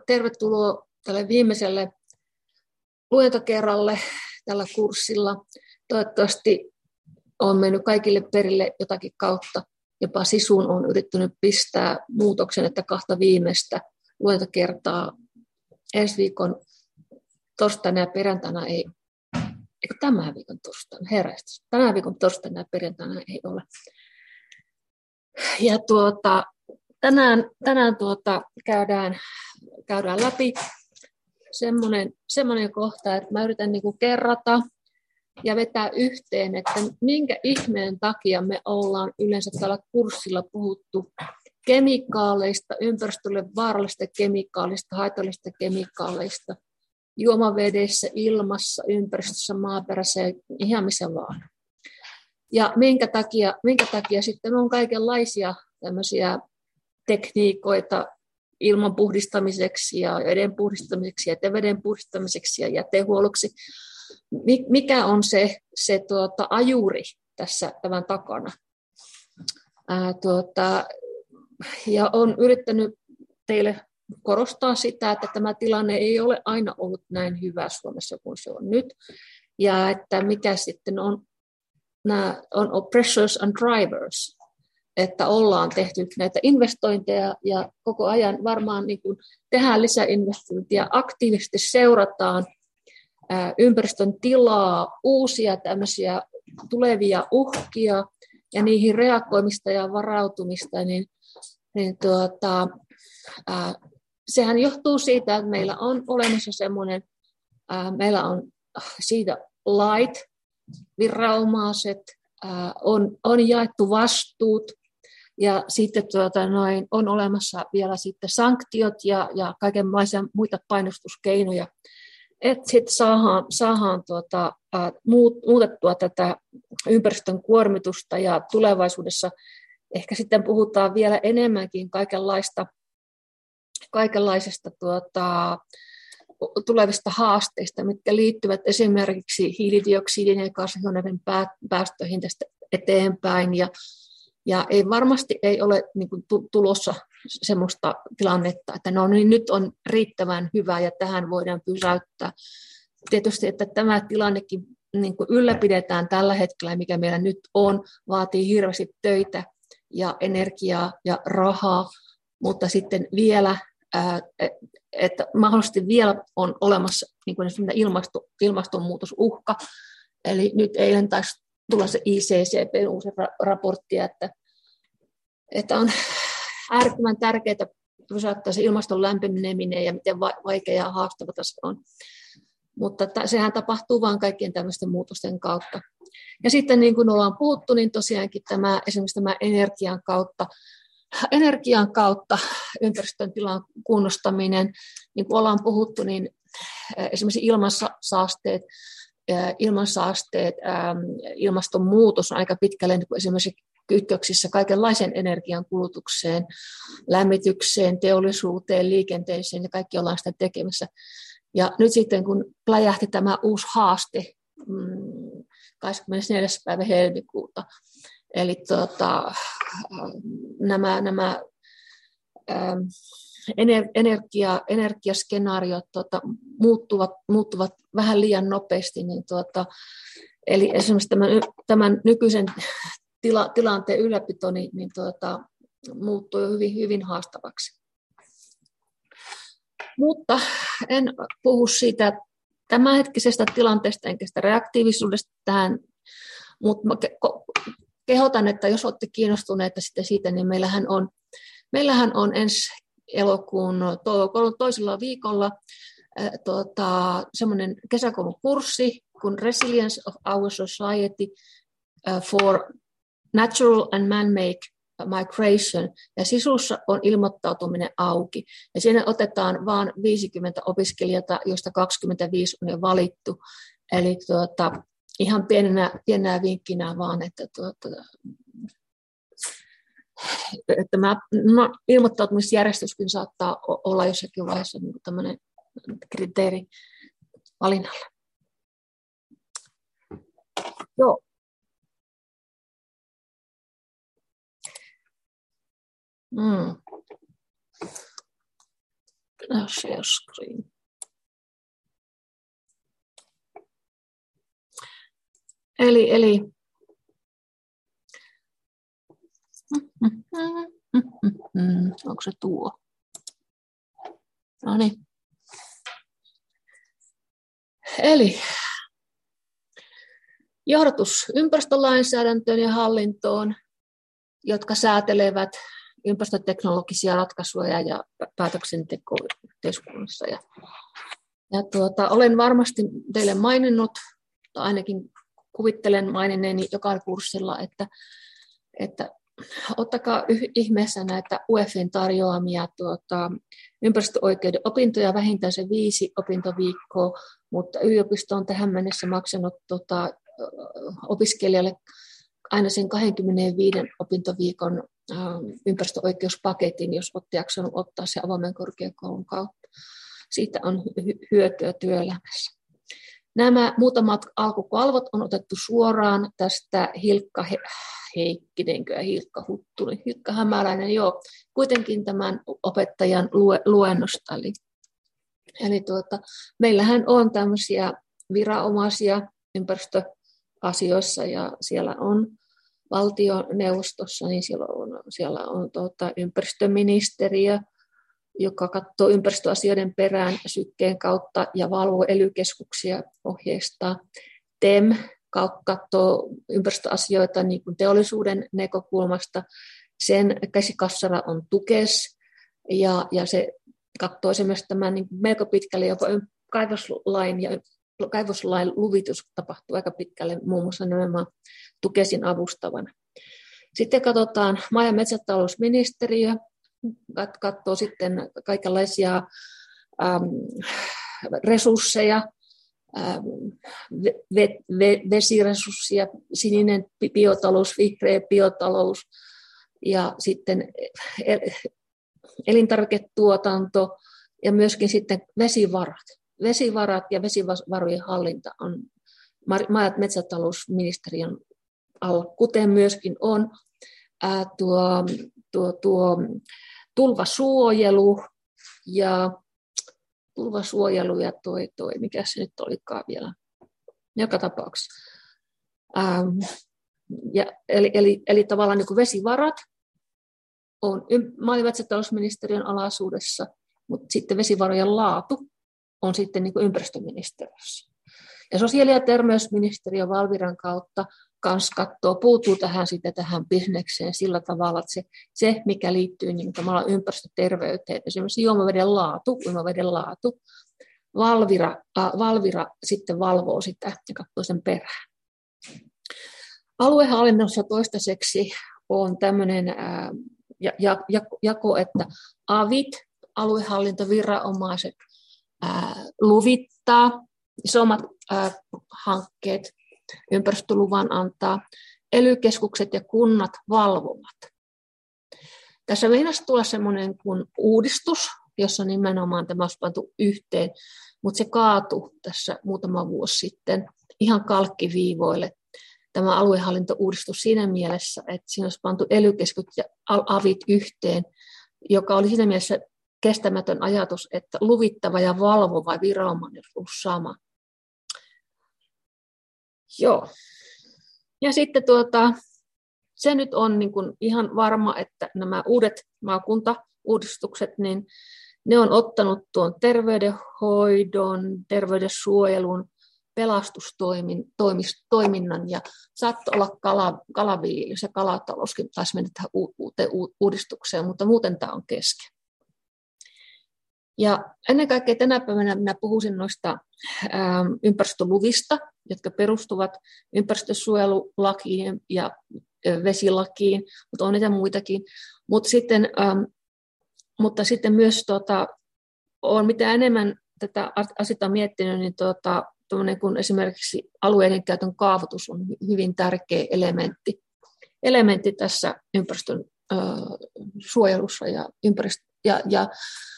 tervetuloa tälle viimeiselle luentokerralle tällä kurssilla. Toivottavasti on mennyt kaikille perille jotakin kautta. Jopa Sisuun on yrittänyt pistää muutoksen, että 2 viimeistä luentokertaa ensi viikon torstaina ja perjantaina ei. Eikö tämän viikon torstaina? Herrastus. Tämän viikon torstaina ja perjantaina ei ole. Ja tänään käydään läpi semmoinen kohta, että mä yritän kerrata ja vetää yhteen, että minkä ihmeen takia me ollaan yleensä tällä kurssilla puhuttu kemikaaleista, ympäristölle vaarallisista kemikaaleista, haitallisista kemikaaleista, juomavedessä, ilmassa, ympäristössä, maaperässä ja ihan missä vaan. Ja minkä takia sitten on kaikenlaisia tämmöisiä tekniikoita ilman puhdistamiseksi ja veden puhdistamiseksi ja jäteveden puhdistamiseksi ja jätehuolloksi. Mikä on se ajuri tässä tämän takana? Ja olen yrittänyt teille korostaa sitä, että tämä tilanne ei ole aina ollut näin hyvä Suomessa kuin se on nyt. Ja että mikä sitten on pressures and drivers, että ollaan tehty näitä investointeja ja koko ajan varmaan tehdään lisäinvestointia, aktiivisesti seurataan ympäristön tilaa, uusia tämmöisiä tulevia uhkia ja niihin reagoimista ja varautumista, sehän johtuu siitä, että meillä on olemassa semmoinen, meillä on siitä lait, viranomaiset, on jaettu vastuut ja sitten on olemassa vielä sitten sanktiot ja kaikenlaisia muita painostuskeinoja, että sitten saadaan muutettua tätä ympäristön kuormitusta ja tulevaisuudessa ehkä sitten puhutaan vielä enemmänkin kaikenlaisesta tulevista haasteista, mitkä liittyvät esimerkiksi hiilidioksidin ja kasvihuoneiden päästöihin tästä eteenpäin. Ja varmasti ei ole tulossa sellaista tilannetta, että nyt on riittävän hyvä ja tähän voidaan pysäyttää. Tietysti, että tämä tilannekin ylläpidetään tällä hetkellä, mikä meillä nyt on, vaatii hirveästi töitä ja energiaa ja rahaa, mutta sitten vielä että mahdollisesti vielä on olemassa ilmastonmuutosuhka. Eli nyt eilen taisi tulla se ICCP:n uusi raportti, että on äärettömän tärkeää pysäyttää se ilmaston lämpeneminen ja miten vaikea ja haastava se on. Mutta sehän tapahtuu vain kaikkien tämmöisten muutosten kautta. Ja sitten niin kuin ollaan puhuttu, niin tosiaankin esimerkiksi tämä energian kautta ympäristön tilan kunnostaminen, niin kuin ollaan puhuttu, niin esimerkiksi ilmastonmuutos on aika pitkälle niin kuin esimerkiksi kytköksissä kaikenlaisen energian kulutukseen, lämmitykseen, teollisuuteen, liikenteeseen ja kaikki ollaan sitä tekemässä. Ja nyt sitten kun pläjähti tämä uusi haaste 24. päivä helmikuuta, eli nämä energiaskenaariot muuttuvat vähän liian nopeasti, niin eli esimerkiksi tämän nykyisen tilanteen ylläpito niin muuttuu jo hyvin, hyvin haastavaksi. Mutta en puhu siitä tämänhetkisestä tilanteesta enkä sitä reaktiivisuudesta tähän, mutta kehotan, että jos olette kiinnostuneita siitä, niin meillähän on ensi elokuun toisella viikolla semmoinen kesäkoulun kurssi kuin Resilience of Our Society for Natural and Man-Made Migration, ja Sisussa on ilmoittautuminen auki. Ja siinä otetaan vain 50 opiskelijaa, joista 25 on jo valittu. Eli ihan pienenä vinkkinä vaan, että ilmoittautumisjärjestyskin saattaa olla jossakin vaiheessa niin tämmöinen kriteeri valinnalle. Joo. Share screen. Eli onko se tuo? No niin. Eli johdatus ympäristölainsäädäntöön ja hallintoon, jotka säätelevät ympäristöteknologisia ratkaisuja ja päätöksentekoa yhteiskunnassa. Olen varmasti teille maininnut, tai ainakin kuvittelen maininneeni joka kurssilla, että ottakaa ihmeessä näitä UEFin tarjoamia ympäristöoikeuden opintoja, vähintään se 5 opintoviikkoa, mutta yliopisto on tähän mennessä maksanut opiskelijalle aina sen 25 opintoviikon ympäristöoikeuspaketin, jos olette jaksanut ottaa se avoimen korkeakoulun kautta. Siitä on hyötyä työelämässä. Nämä muutamat alkukalvot on otettu suoraan tästä Hilkka Hämäläinen, kuitenkin tämän opettajan luennosta. Eli meillähän on tämmöisiä viranomaisia ympäristöasioissa ja siellä on valtioneuvostossa, niin siellä on ympäristöministeriö, joka katsoo ympäristöasioiden perään sykkeen kautta ja valvoo ely-keskuksia, ohjeistaa. TEM katsoo ympäristöasioita niin kuin teollisuuden näkökulmasta. Sen käsikassara on TUKES, ja se katsoo esimerkiksi tämän niin melko pitkälle jopa kaivoslain luvitus tapahtuu aika pitkälle, muun muassa nimenomaan TUKESin avustavana. Sitten katsotaan maa- ja metsätalousministeriö, katsoo sitten kaikenlaisia resursseja, vesiresursseja, sininen biotalous, vihreä biotalous ja sitten elintarviketuotanto ja myöskin sitten vesivarat. Vesivarat ja vesivarojen hallinta on maa- ja metsätalousministeriön alla, kuten myöskin on tulvasuojelu ja mikä se nyt olikaan vielä, joka tapauksessa. Eli tavallaan niin kuin vesivarat on maa- ja metsätalousministeriön alaisuudessa, mutta sitten vesivarojen laatu on sitten niin kuin ympäristöministeriössä. Ja sosiaali- ja terveysministeriö Valviran kautta kans puuttuu tähän bisnekseen sillä tavalla, että se mikä liittyy niin ympäristöterveyteen, esimerkiksi juomaveden laatu, Valvira sitten valvoo sitä ja katsoo sen perään. Aluehallinnossa toistaiseksi on tämmöinen jako, että avit, aluehallintoviranomaiset, luvittaa, isommat hankkeet, ympäristöluvan antaa, ely-keskukset ja kunnat valvovat. Tässä meinasi tulla semmoinen kuin uudistus, jossa nimenomaan tämä olisi pantu yhteen, mutta se kaatui tässä muutama vuosi sitten ihan kalkkiviivoille. Tämä aluehallintouudistus siinä mielessä, että siinä olisi pantu ely-keskukset ja avit yhteen, joka oli siinä mielessä kestämätön ajatus, että luvittava ja valvova viranomainen on ollut sama. Joo. Ja sitten se nyt on niin kuin ihan varma, että nämä uudet maakuntauudistukset, niin ne on ottanut tuon terveydenhoidon, terveydensuojelun, pelastustoiminnan ja saattoi olla kalaviljelys ja kalatalouskin taisi mennä tähän uuteen uudistukseen, mutta muuten tämä on kesken. Ja ennen kaikkea tänä päivänä minä puhuisin noista ympäristöluvista, jotka perustuvat ympäristösuojelulakiin ja vesilakiin, mutta on niitä muitakin. Mutta sitten myös on mitä enemmän tätä asiaa miettinyt, niin kun esimerkiksi alueiden käytön kaavoitus on hyvin tärkeä elementti tässä ympäristön suojelussa ja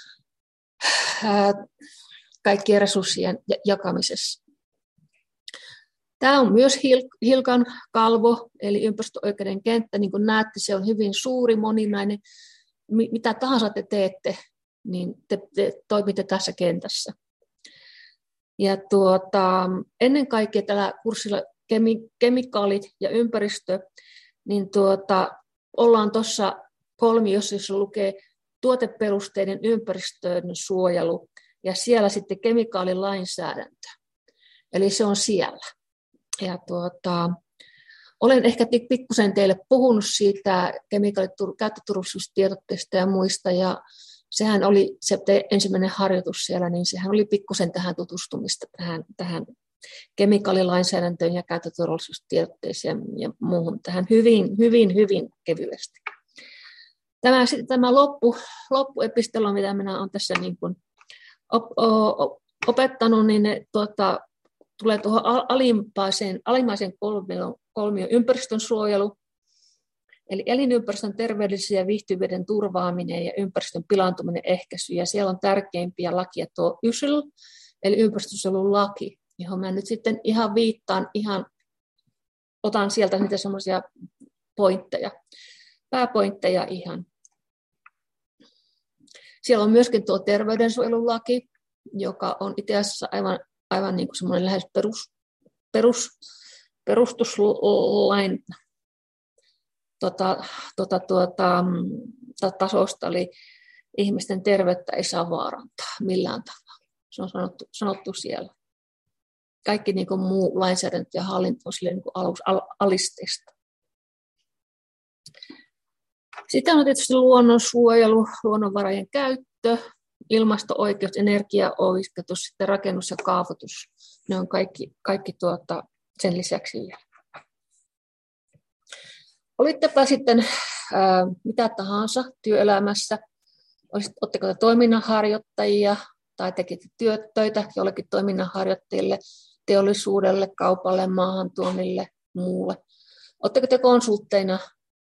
kaikkien resurssien jakamisessa. Tämä on myös Hilkan kalvo, eli ympäristöoikeuden kenttä. Niin kuin näette, se on hyvin suuri, moninainen. Mitä tahansa te teette, niin te toimitte tässä kentässä. Ja ennen kaikkea tällä kurssilla kemikaalit ja ympäristö, niin ollaan tuossa kolmiossa, jossa lukee tuoteperusteinen ympäristön suojelu ja siellä sitten kemikaalilainsäädäntö. Eli se on siellä. Ja olen ehkä pikkusen teille puhunut siitä käyttöturvallisuustiedotteesta ja muista, ja sehän oli se ensimmäinen harjoitus siellä, niin sehän oli pikkusen tähän tutustumista, tähän kemikaalilainsäädäntöön ja käyttöturvallisuustiedotteeseen ja muuhun, tähän hyvin kevyesti. Tämä loppuepistelo, mitä minä olen tässä niin kuin opettanut, niin ne tulee tuohon alimmaisen kolmion ympäristön suojelu, eli elinympäristön terveellisen ja viihtyvyyden turvaaminen ja ympäristön pilaantuminen ehkäisy. Ja siellä on tärkeimpiä lakia tuo YSL, eli ympäristönsuojelulaki, johon mä nyt sitten ihan viittaan, otan sieltä niitä semmoisia pääpointteja ihan. Siellä on myöskin tuo terveydensuojelulaki, joka on itse asiassa aivan niin kuin semmoinen lähes perustuslain tasosta, eli ihmisten terveyttä ei saa vaarantaa millään tavalla. Se on sanottu siellä. Kaikki niin kuin muu lainsäädäntö ja hallinto on sille niin kuin alisteista. Sitten on tietysti luonnonsuojelu, luonnonvarojen käyttö, ilmasto-oikeus, energiaoikeus, sitten rakennus ja kaavoitus. Ne on kaikki sen lisäksi vielä. Olittepa sitten mitä tahansa työelämässä, oletteko te toiminnanharjoittajia tai tekitte työtöitä jollekin toiminnanharjoittajille, teollisuudelle, kaupalle, maahantuonnille, muulle. Oletteko te konsultteina,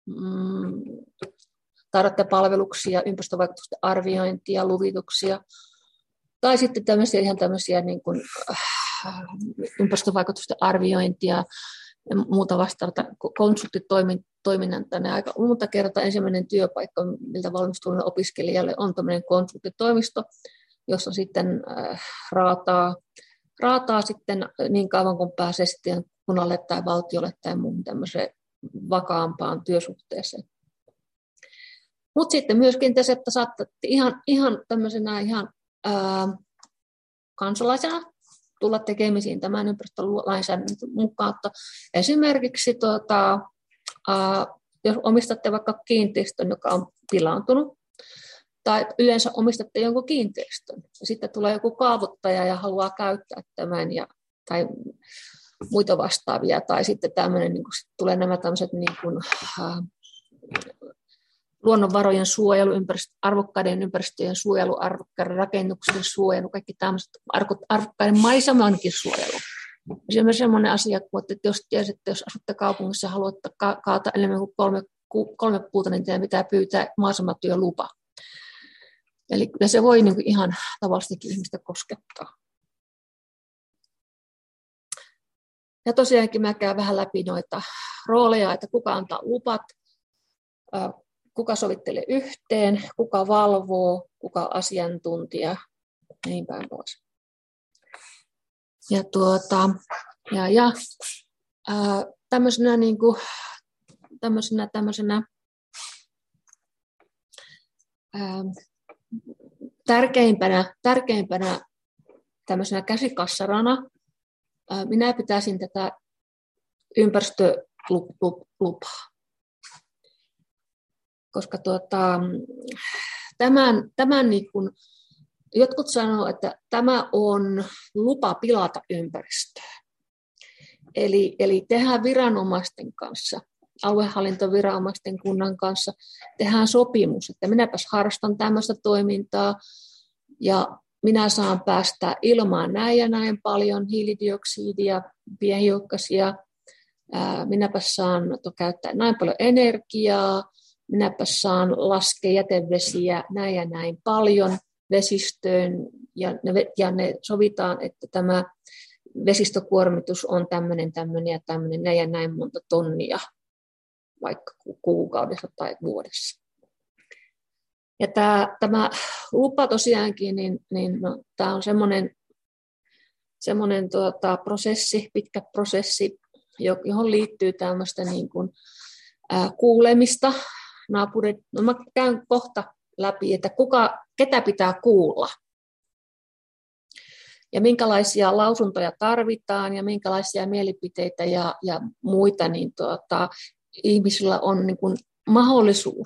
tarjoatte palveluksia, ympäristövaikutusten arviointia, luvituksia, tai sitten ihan tämmöisiä niin kuin, ympäristövaikutusten arviointia ja muuta vastaavaa konsulttitoiminnanta. Aika monta kertaa ensimmäinen työpaikka, miltä valmistuneelle opiskelijalle on tämmöinen konsulttitoimisto, jossa sitten raataa sitten niin kauan, kun pääsee sitten kunnalle tai valtiolle tai muuhun tämmöiseen vakaampaan työsuhteeseen. Mutta sitten myöskin tässä, että saatte ihan tämmöisenä kansalaisena tulla tekemisiin tämän ympäristölainsäädännön mukaan. Esimerkiksi jos omistatte vaikka kiinteistön, joka on pilaantunut, tai yleensä omistatte jonkun kiinteistön, ja sitten tulee joku kaavoittaja ja haluaa käyttää tämän, tai muita vastaavia, tai sitten tämmöinen, niin tulee nämä tämmöiset niin kuin, luonnonvarojen suojelu, arvokkaiden ympäristöjen suojelu, arvokkaiden rakennuksien suojelu, kaikki tämmöiset arvokkaiden maisemankin suojelu. Se on myös sellainen asia, että jos asutte kaupungissa ja haluatte kaata enemmän kuin kolme puuta, niin teidän pitää pyytää maisematyölupa. Eli kyllä se voi niin kuin ihan tavallistakin ihmistä koskettaa. Ja tosiaankin mä käyn vähän läpi noita rooleja, että kuka antaa lupat, kuka sovittelee yhteen, kuka valvoo, kuka asiantuntija, niin päin pois. Ja tämmöisenä niin kuin tärkeimpänä tämmöisenä käsikassarana minä pitäisin tätä ympäristölupaa. Koska tämän niin kuin, jotkut sanoo, että tämä on lupa pilata ympäristöä. Eli tehdään viranomaisten kanssa, aluehallintoviranomaisten kunnan kanssa, tehdään sopimus, että minäpäs harrastan tämmöistä toimintaa ja minä saan päästää ilmaan näin ja näin paljon hiilidioksidia, pienhiukkasia, minäpäs saan käyttää näin paljon energiaa, minäpäs saan laskea jätevesiä näin ja näin paljon vesistöön ja ne sovitaan, että tämä vesistökuormitus on tämmöinen ja tämmöinen näin ja näin monta tonnia vaikka kuukaudessa tai vuodessa. Ja tämä lupa tosiaankin, no, tämä on semmoinen prosessi, pitkä prosessi, johon liittyy tämmöistä niin kuin, kuulemista. No mä käyn kohta läpi, että ketä pitää kuulla ja minkälaisia lausuntoja tarvitaan ja minkälaisia mielipiteitä ja muita niin ihmisillä on niin kuin mahdollisuus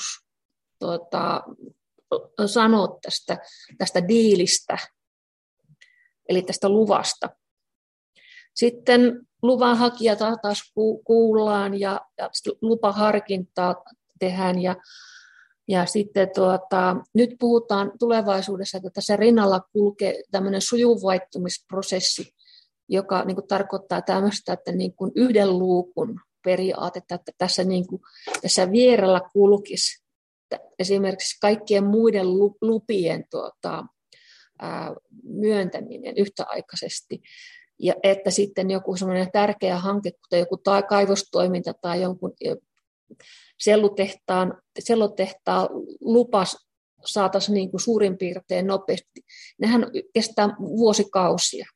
sanoa tästä diilistä, eli tästä luvasta. Sitten luvanhakija taas kuullaan ja lupaharkintaa tehdään ja sitten nyt puhutaan tulevaisuudessa, että tässä rinnalla kulkee tämmöinen sujuvoittumisprosessi, joka niin kuin tarkoittaa tämmöistä, että niin kuin yhden luukun periaatetta, että tässä vierellä kulkisi esimerkiksi kaikkien muiden lupien myöntäminen yhtäaikaisesti. Ja että sitten joku tärkeä hanke, kuten joku kaivostoiminta tai jonkun sellutehtaan lupas saataisiin niin kuin suurin piirtein nopeasti. Nehän kestää vuosikausia.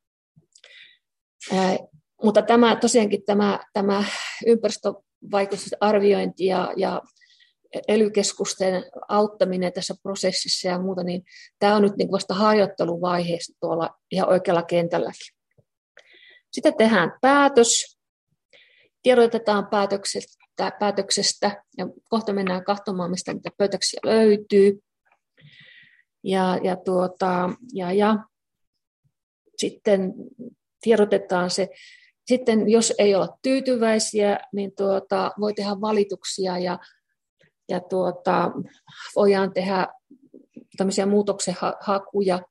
Mutta tosiaankin tämä ympäristövaikutusten arviointi ja ELY-keskusten auttaminen tässä prosessissa ja muuta, niin tämä on nyt niin vasta harjoitteluvaiheessa tuolla ihan oikealla kentälläkin. Sitten tehdään päätös, tiedotetaan päätöksestä ja kohta mennään katsomaan, mistä niitä päätöksiä löytyy. Ja sitten tiedotetaan se. Sitten jos ei olla tyytyväisiä, niin voi tehdä valituksia ja voidaan tehdä tämmöisiä muutoksenhakuja.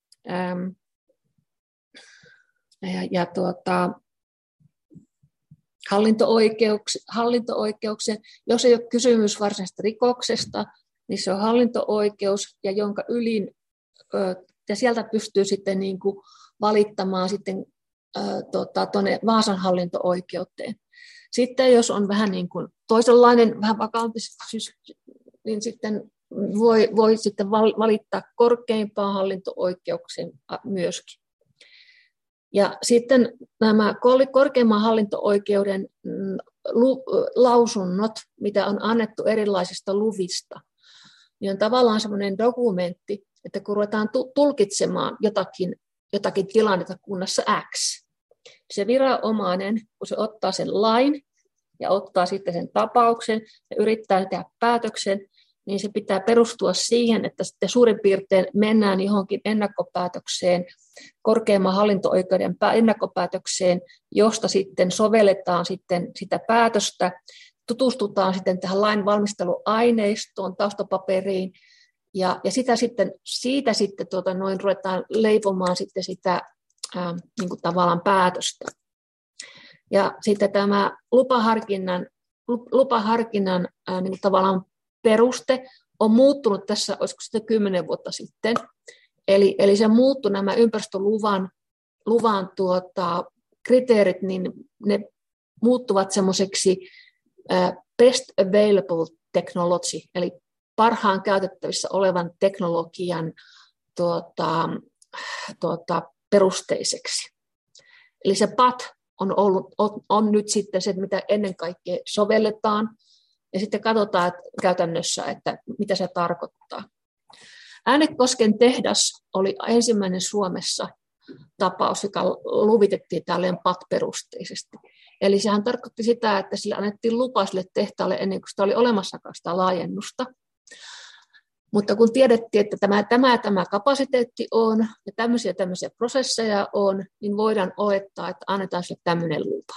Hallinto-oikeuksia, jos ei ole kysymys varsinaisesta rikoksesta, niin se on hallinto-oikeus, ja jonka ylin, ja sieltä pystyy sitten niin kuin valittamaan sitten tuonne Vaasan hallinto-oikeuteen. Sitten jos on vähän niin kuin toisenlainen, vähän vakaampi, niin sitten voi sitten valittaa korkeimpaan hallinto-oikeuksien myöskin. Ja sitten nämä korkeimman hallinto-oikeuden lausunnot, mitä on annettu erilaisista luvista, niin on tavallaan semmoinen dokumentti, että kun ruvetaan tulkitsemaan jotakin tilannetta kunnassa X, se viranomainen, kun se ottaa sen lain ja ottaa sitten sen tapauksen ja yrittää tehdä päätöksen, niin se pitää perustua siihen, että sitten suurin piirtein mennään johonkin ennakkopäätökseen, korkeimman hallinto-oikeuden ennakkopäätökseen, josta sitten sovelletaan sitten sitä päätöstä, tutustutaan sitten tähän lain valmisteluaineistoon, taustapaperiin, ja siitä sitten ruvetaan leipomaan sitten sitä niin kuin tavallaan päätöstä. Ja sitten tämä lupaharkinnan niin kuin tavallaan peruste on muuttunut tässä, olisiko sitten 10 vuotta sitten. Eli se muuttui nämä ympäristöluvan kriteerit, niin ne muuttuvat semmoiseksi best available technology, eli parhaan käytettävissä olevan teknologian perusteiseksi. Eli se PAT on nyt sitten se, mitä ennen kaikkea sovelletaan, ja sitten katsotaan käytännössä, että mitä se tarkoittaa. Äänekosken tehdas oli ensimmäinen Suomessa tapaus, joka luvitettiin tälleen PAT-perusteisesti. Eli sehän tarkoitti sitä, että sille annettiin lupa sille tehtaalle ennen kuin sitä oli olemassakaan sitä laajennusta. Mutta kun tiedettiin, että tämä kapasiteetti on ja tämmöisiä prosesseja on, niin voidaan olettaa, että annetaan sille tämmöinen lupa.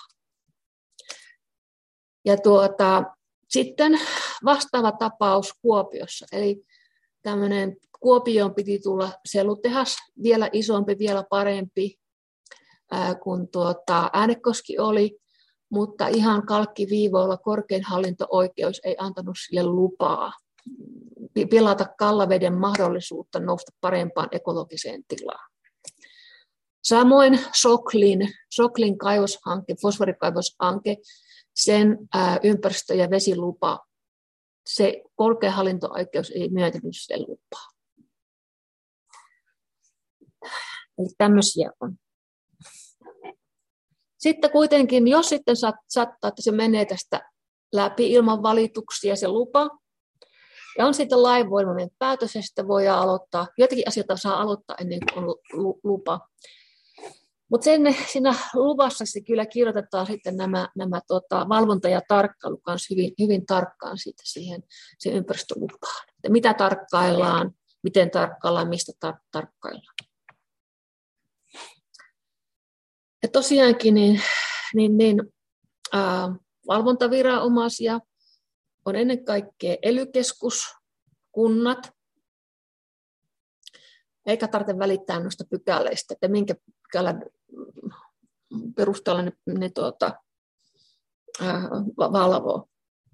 Ja sitten vastaava tapaus Kuopiossa, eli tämmöinen Kuopioon piti tulla sellutehas, vielä isompi, vielä parempi kuin Äänekoski oli, mutta ihan kalkkiviivoilla korkein hallinto-oikeus ei antanut sille lupaa pilata Kallaveden mahdollisuutta nousta parempaan ekologiseen tilaan. Samoin Soklin kaivoshanke, fosforikaivoshanke, sen ympäristö- ja vesilupa se korkea hallinto-oikeus ei myöntänyt sille lupaa. Eli tämmöisiä on. Sitten kuitenkin, jos sitten sattaa, että se menee tästä läpi ilman valituksia se lupa, ja on sitten lainvoimainen päätös, ja sitten voidaan aloittaa, joitakin asioita saa aloittaa ennen kuin on lupa. Mutta siinä luvassa kyllä kirjoitetaan sitten nämä valvonta ja tarkkailu kanssa hyvin tarkkaan siihen ympäristölupaan. Että mitä tarkkaillaan, miten tarkkaillaan, mistä tarkkaillaan. Ja tosiaankin valvontaviranomaisia on ennen kaikkea ely-keskus, kunnat, eikä tarvitse välittää noista pykäleistä, että minkä pykälän perusteella ne valvoo.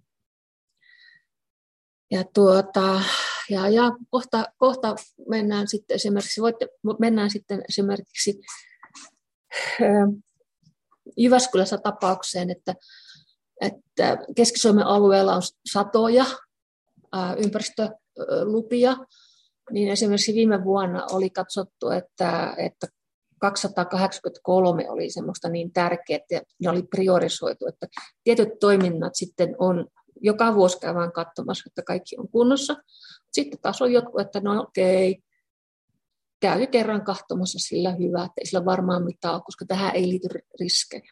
Ja kohta mennään sitten esimerkiksi Jyväskylässä tapaukseen, että Keski-Suomen alueella on satoja ympäristölupia, niin esimerkiksi viime vuonna oli katsottu, että 283 oli semmoista niin tärkeää, että ne oli priorisoitu, että tietyt toiminnat sitten on joka vuosi käydään katsomassa, että kaikki on kunnossa. Sitten taas on jotkut, että no okei, käy kerran katsomassa sillä hyvä, että ei sillä varmaan mitään ole, koska tähän ei liity riskejä.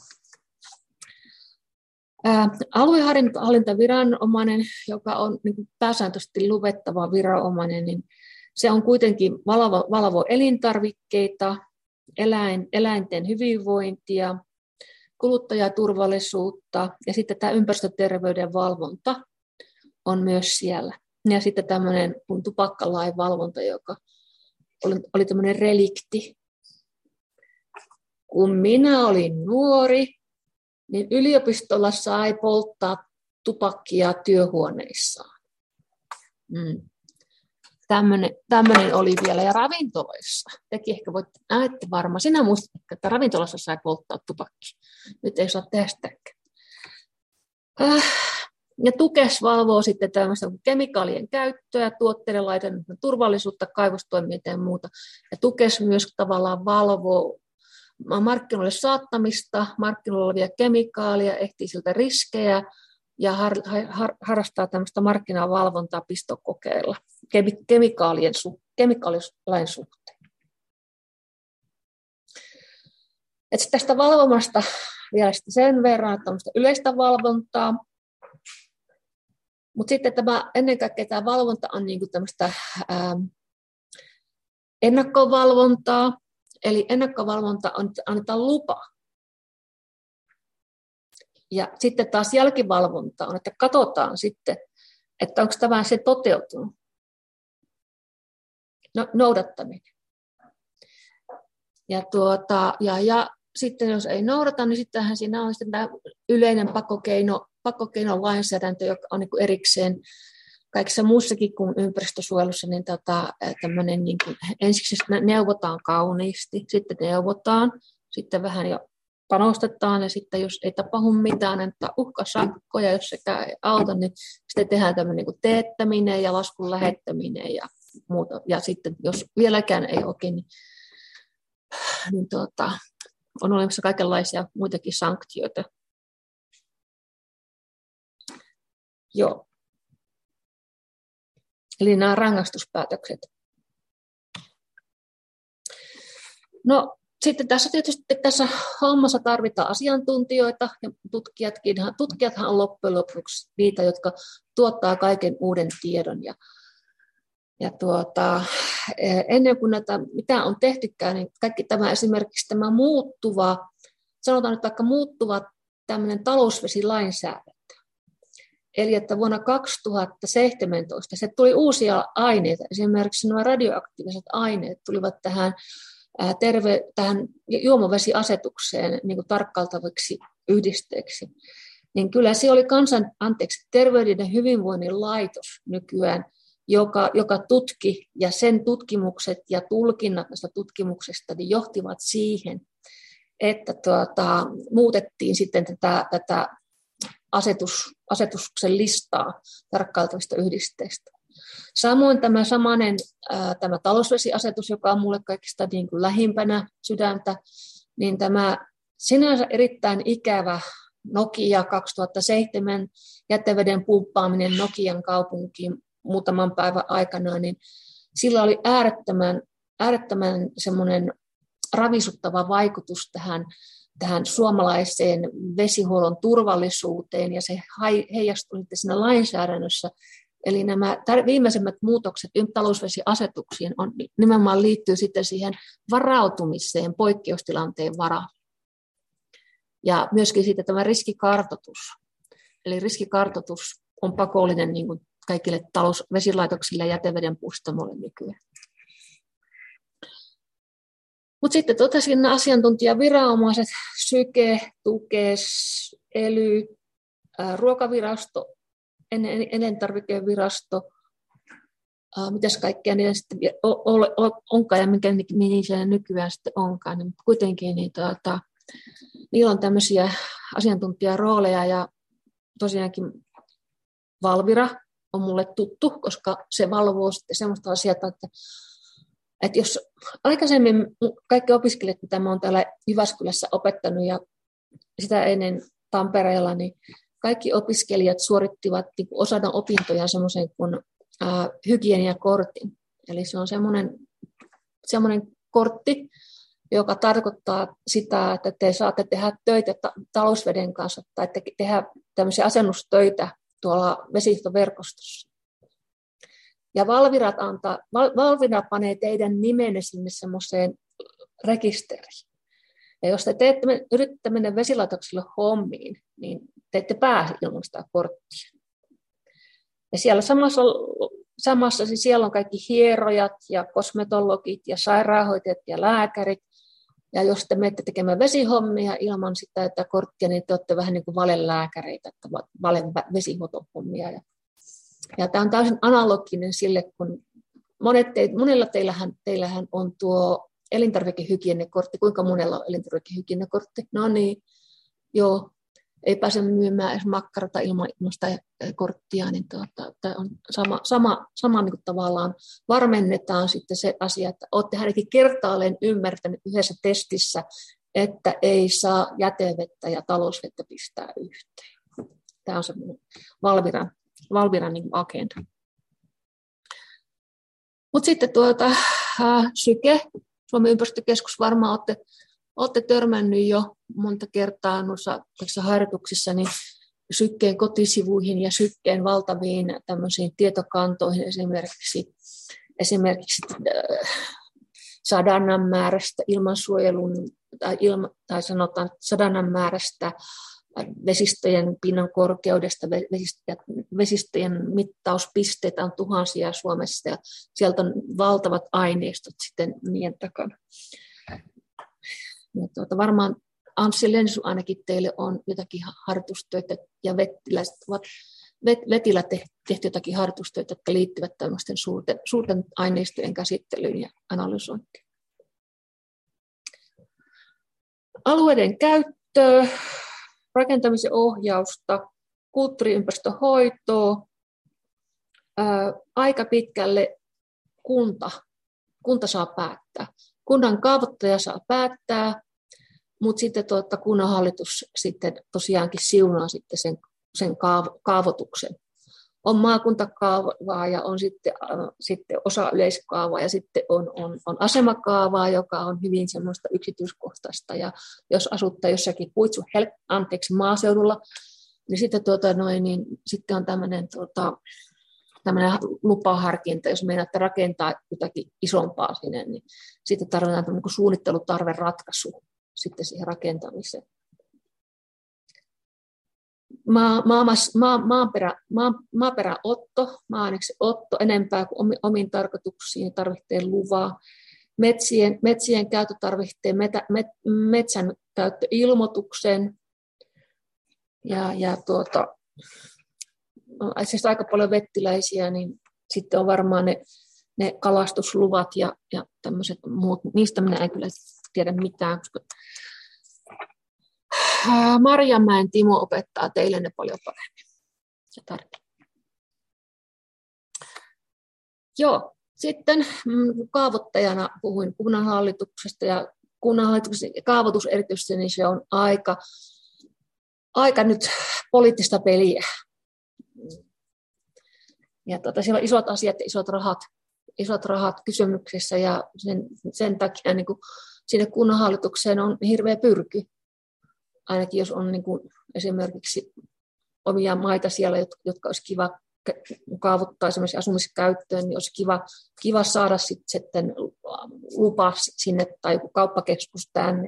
Aluehallintoviranomainen, joka on niin pääsääntöisesti luvettava viranomainen, niin se on kuitenkin valvoo elintarvikkeita, eläinten hyvinvointia, kuluttajaturvallisuutta ja sitten tämä ympäristöterveyden valvonta on myös siellä. Ja sitten tämmöinen tupakkalain valvonta, joka oli tämmöinen relikti. Kun minä olin nuori, niin yliopistolla sai polttaa tupakkia työhuoneissaan. Tämmöinen oli vielä, ja ravintoloissa. Tekin ehkä näette varmaan, sinä muistat, että ravintolassa sai polttaa tupakkia. Nyt ei saa tehdä sitäkään. Ja Tukes valvoo sitten tämmöistä kemikaalien käyttöä, tuotteiden laiton turvallisuutta, kaivostoimintaa ja muuta. Ja Tukes myös tavallaan valvoo markkinoille saattamista, markkinoilla olevia kemikaaleja, ehtii siltä riskejä ja harrastaa tämmöistä markkinavalvontaa pistokokeilla kemikaalilain suhteen. Et tästä valvomasta vielä sen verran, että on yleistä valvontaa, mutta sitten ennen kaikkea tämä valvonta on niinku tämmöistä ennakkovalvontaa, eli ennakkovalvonta annetaan lupa. Ja sitten taas jälkivalvonta on, että katsotaan sitten, että onko tämä se toteutunut. Noudattaminen. Ja sitten jos ei noudata, niin sittenhän siinä on sitten tämä yleinen pakkokeinolainsäädäntö, joka on niin erikseen kaikissa muussakin kuin ympäristösuojelussa, niin niin kuin, ensiksi neuvotaan kauniisti, sitten neuvotaan, sitten vähän jo panostetaan, ja sitten jos ei tapahdu mitään, että uhkasakkoja, jos sekään ei auta, niin sitten tehdään tämmöinen niin kuin teettäminen ja laskun lähettäminen ja muuta. Ja sitten jos vieläkään ei oikein, niin on olemassa kaikenlaisia muitakin sanktioita. Joo. Eli nämä rangaistuspäätökset. No sitten tässä hommassa tarvitaan asiantuntijoita ja tutkijathan on loppujen lopuksi niitä, jotka tuottaa kaiken uuden tiedon. Ja ennen kuin mitä on tehtykään, niin kaikki tämä esimerkiksi tämä muuttuva, sanotaan nyt vaikka muuttuva tämmöinen talousvesilainsäädäntö. Eli että vuonna 2017 se tuli uusia aineita, esimerkiksi nuo radioaktiiviset aineet tulivat tähän juomavesiasetukseen niin kuin tarkkailtaviksi yhdisteeksi. Niin kyllä se oli Terveyden ja hyvinvoinnin laitos nykyään, joka tutki, ja sen tutkimukset ja tulkinnat näistä tutkimuksesta niin johtivat siihen, että muutettiin sitten tätä asetuksen listaa tarkkailtavista yhdisteistä. Samoin tämä talousvesiasetus, joka on minulle kaikista niin kuin lähimpänä sydäntä, niin tämä sinänsä erittäin ikävä Nokia 2007 jäteveden pumppaaminen Nokian kaupunkiin muutaman päivän aikana, niin sillä oli äärettömän semmoinen ravisuttava vaikutus tähän suomalaiseen vesihuollon turvallisuuteen, ja se heijastui sitten siinä lainsäädännössä. Eli nämä viimeisimmät muutokset talousvesiasetuksiin nimenomaan liittyy sitten siihen varautumiseen poikkeustilanteen varalle. Ja myöskin sitten tämä riskikartoitus. Eli riskikartoitus on pakollinen niin kuin kaikille vesilaitoksille ja jäteveden puhdistamoille nykyään. Mutta sitten totesin asiantuntijaviranomaiset, Syke, Tukes, ELY, Ruokavirasto, elintarvikevirasto, mitäs kaikkea niillä sitten onkaan ja mihin siellä nykyään sitten onkaan. Niin kuitenkin niillä on tämmöisiä asiantuntijarooleja ja tosiaankin Valvira on mulle tuttu, koska se valvoo sitten semmoista asiaa, että jos aikaisemmin kaikki opiskelijat, mitä mä oon täällä Jyväskylässä opettanut ja sitä ennen Tampereella, niin kaikki opiskelijat suorittivat osana opintoja semmoisen kuin hygieniakortin. Eli se on semmoinen kortti, joka tarkoittaa sitä, että te saatte tehdä töitä talousveden kanssa tai tehdä tämmöisiä asennustöitä tuolla vesistöverkostossa. Ja Valvira panee teidän nimenne sinne semmoiseen rekisteriin. Ja jos te yritätte mennä vesilaitoksille hommiin, niin te ette pääse ilman sitä korttia. Ja siellä samassa siis siellä on kaikki hierojat ja kosmetologit ja sairaanhoitajat ja lääkärit. Ja jos te menette tekemään vesihommia ilman sitä että korttia, niin te olette vähän niin kuin valelääkäreitä, vesihuoltohommia. Ja tämä on täysin analoginen sille, kun monella teillähän on tuo elintarvikehygieniakortti. Kuinka monella on elintarvikehygieniakortti? No niin, joo, ei pääse myymään edes makkarata ilman sitä korttia. Niin tämä on sama niin kuin tavallaan varmennetaan sitten se asia, että olette ainakin kertaalleen ymmärtänyt yhdessä testissä, että ei saa jätevettä ja talousvettä pistää yhteen. Tämä on semmoinen Valviran niin agenda. Mutta sitten Syke, Suomen ympäristökeskus, varmaan olette törmännyt jo monta kertaa noissa harjoituksissa niin Sykkeen kotisivuihin ja Sykkeen valtaviin tämmöisiin tietokantoihin, esimerkiksi sadannan määrästä ilmansuojelun tai sanotaan sadannan määrästä vesistöjen pinnan korkeudesta, vesistöjen mittauspisteitä on tuhansia Suomessa ja sieltä on valtavat aineistot sitten niiden takana. Ja varmaan Anssi Lensu ainakin teille on jotakin harjoitustöitä ja Vetillä tehty jotakin harjoitustöitä, jotka liittyvät tämmöisten suurten aineistojen käsittelyyn ja analysointiin. Alueiden käyttöä, rakentamisen ohjausta, kulttuuriympäristöhoitoa, aika pitkälle kunta saa päättää. Kunnan kaavoittaja saa päättää, mutta sitten kunnanhallitus sitten tosiaankin siunaa sitten sen kaavoituksen. On maakuntakaavaa ja on sitten osa yleiskaavaa ja sitten on asemakaavaa, joka on hyvin semmoista yksityiskohtaista. Ja jos asutte jossakin maaseudulla, niin sitten, sitten on tämmöinen lupaharkinta, jos meinaatte rakentaa jotakin isompaa sinne, niin sitten tarvitaan suunnittelutarveratkaisu sitten siihen rakentamiseen. Maaperäotto, maa-aineksen otto enempää kuin omiin tarkoituksiin tarvitsee luvaa. Metsien käyttö tarvitsee metsän käyttöilmoituksen. Siis aika paljon vettiläisiä, niin sitten on varmaan ne kalastusluvat ja tämmöiset muut. Niistä minä en kyllä tiedä mitään, koska Marjamäen Timo opettaa teille ne paljon paremmin. Se tarvitsee. Joo, sitten kaavoittajana puhuin kunnanhallituksesta ja kunnanhallituksen kaavoitus erityisesti, niin se on aika nyt poliittista peliä. Ja siellä on isot asiat ja isot rahat kysymyksessä ja sen takia niin kuin sinne kunnanhallitukseen on hirveä pyrky. Ainakin jos on niin kuin esimerkiksi omia maita siellä, jotka olisi kiva kaavoittaa esimerkiksi asumiskäyttöön, niin olisi kiva saada sitten lupa sinne tai kauppakeskus tänne.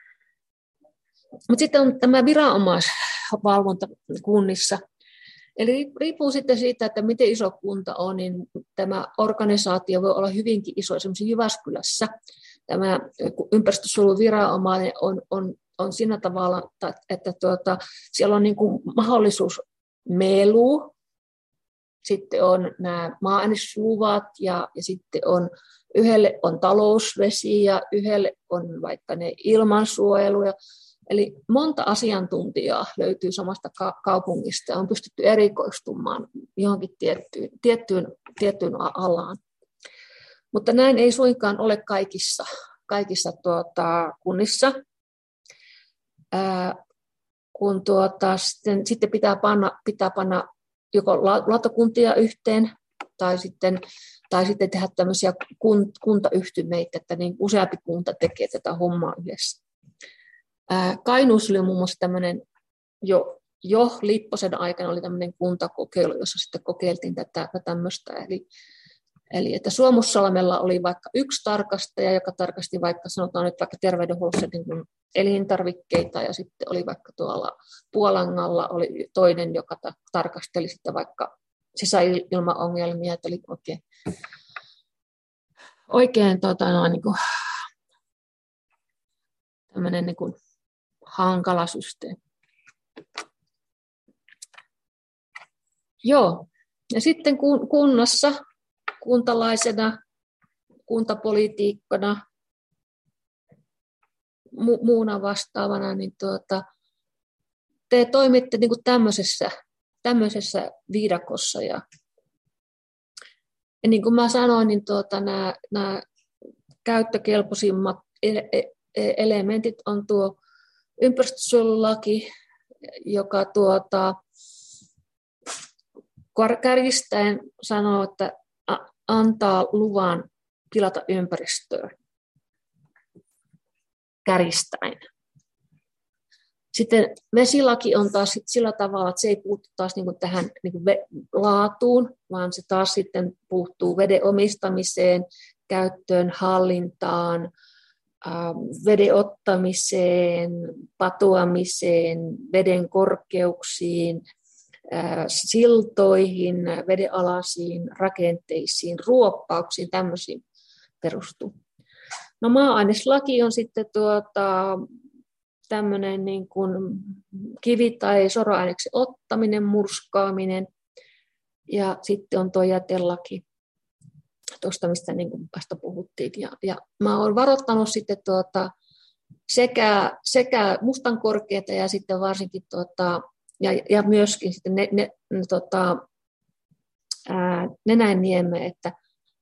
Mutta sitten on tämä viranomaisvalvonta kunnissa. Eli riippuu sitten siitä, että miten iso kunta on, niin tämä organisaatio voi olla hyvinkin iso. Esimerkiksi Jyväskylässä tämä ympäristönsuojeluviranomainen on siinä tavalla, että siellä on niin kuin mahdollisuus melua, sitten on nämä maa-ainesluvat ja sitten yhdelle on talousvesi ja yhdelle on vaikka ne ilmansuojelu. Eli monta asiantuntijaa löytyy samasta kaupungista ja on pystytty erikoistumaan johonkin tiettyyn alaan. Mutta näin ei suinkaan ole kaikissa kunnissa. Kun sitten pitää panna joko lautakuntia yhteen tai sitten tehdä tämmöisiä kuntayhtymeitä, että niin useampi kunta tekee tätä hommaa yhdessä. Kainuussa oli muun muassa tämmöinen jo Lipposen aikana oli tämmöinen kuntakokeilu, jossa sitten kokeiltiin tätä tämmöistä. Eli että Suomussalmella oli vaikka yksi tarkastaja, joka tarkasti vaikka sanotaan nyt vaikka terveydenhuollossa niin kuin elintarvikkeita ja sitten oli vaikka tuolla Puolangalla oli toinen, joka tarkasteli sitten vaikka sisäilmaongelmia, että oli oikein niin kuin, tämmöinen niin kuin hankala systeemi. Joo, ja sitten kunnassa, kuntalaisena, kuntapoliitikkona, muuna vastaavana, niin te toimitte niin kuin tämmöisessä viidakossa. Ja niin kuin mä sanoin, niin nämä käyttökelpoisimmat elementit on tuo ympäristönsuojelulaki, joka kärjistäen sanoo, että antaa luvan pilata ympäristöä. Kärjistäen. Sitten vesilaki on taas sillä tavalla, että se ei puuttu taas niin kuin tähän niin kuin laatuun, vaan se taas sitten puuttuu veden omistamiseen, käyttöön, hallintaan, veden ottamiseen, patoamiseen, veden korkeuksiin, siltoihin, vedenalaisiin rakenteisiin, ruoppauksiin, tämmöisiin perustuu. No maa-aineslaki on sitten tämmöinen niin kuin kivi- tai sora-aineksen ottaminen, murskaaminen ja sitten on tuo jätelaki, tuosta mistä niin kuin vasta puhuttiin. Ja mä olen varoittanut sitten sekä mustankorkeita ja sitten varsinkin ja myöskin sitten Nenäniemeä, että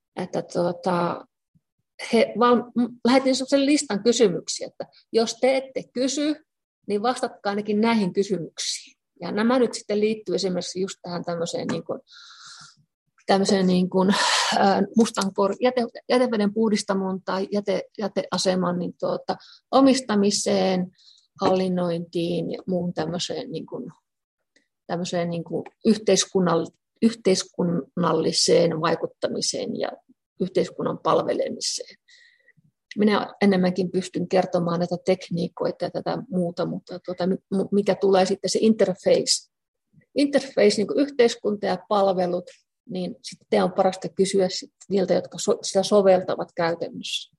lähetin sellaisen listan kysymyksiä, että jos te ette kysy, niin vastatkaa ainakin näihin kysymyksiin. Ja nämä nyt sitten liittyy esimerkiksi just tähän tämmöiseen jäteveden puhdistamoon tai jäteaseman niin omistamiseen, hallinnointiin ja muuhun tämmöiseen yhteiskunnalliseen vaikuttamiseen ja yhteiskunnan palvelemiseen. Minä enemmänkin pystyn kertomaan näitä tekniikoita ja tätä muuta, mutta mikä tulee sitten se interface niin kuin yhteiskunta ja palvelut, niin sitten on parasta kysyä niiltä, jotka sitä soveltavat käytännössä.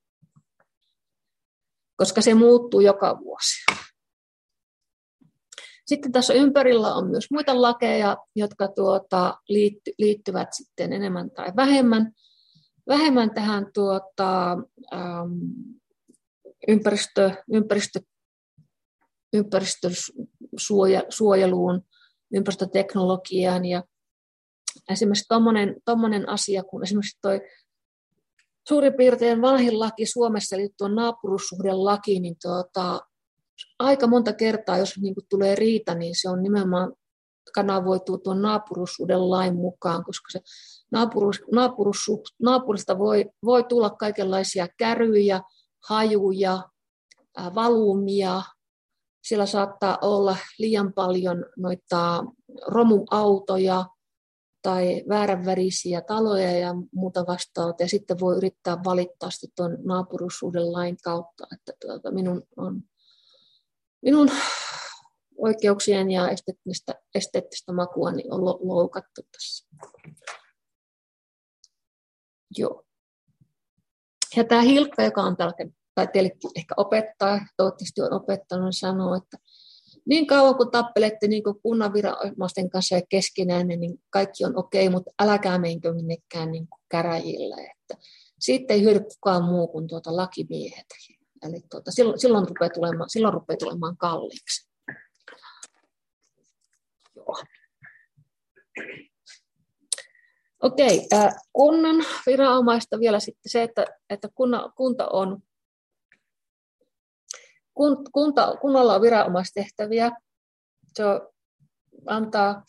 Koska se muuttuu joka vuosi. Sitten tässä ympärillä on myös muita lakeja, jotka liittyvät sitten enemmän tai vähemmän tähän ympäristösuojeluun, ympäristöteknologiaan. Ja esimerkiksi tuommoinen asia, kun esimerkiksi toi suurin piirtein vanhin laki Suomessa, eli tuo naapuruussuhdelaki, niin aika monta kertaa, jos niin kuin tulee riita, niin se on nimenomaan kanavoituu tuon naapuruussuhden lain mukaan, koska se naapurista voi tulla kaikenlaisia käryjä, hajuja, valumia. Siellä saattaa olla liian paljon noita romuautoja tai vääränvärisiä taloja ja muuta vastaavaa. Ja sitten voi yrittää valittaa tuon naapuruussuhden lain kautta, että minun oikeuksien ja esteettistä makuani on loukattu tässä. Joo. Ja tämä Hilkka, joka on teille ehkä opettaa, toivottavasti on opettanut, sanoo, että niin kauan kun tappelette niin kuin kunnan viranomaisten kanssa ja keskenään, niin kaikki on okei, mutta älkää menkö minnekään niin kuin käräjille. Että siitä ei hyödy kukaan muu kuin lakimiehet. Eli silloin rupeaa tulemaan kalliiksi. Joo. Okei, kunnan viranomaista vielä sitten se, että kunnalla on viranomaistehtäviä. Se antaa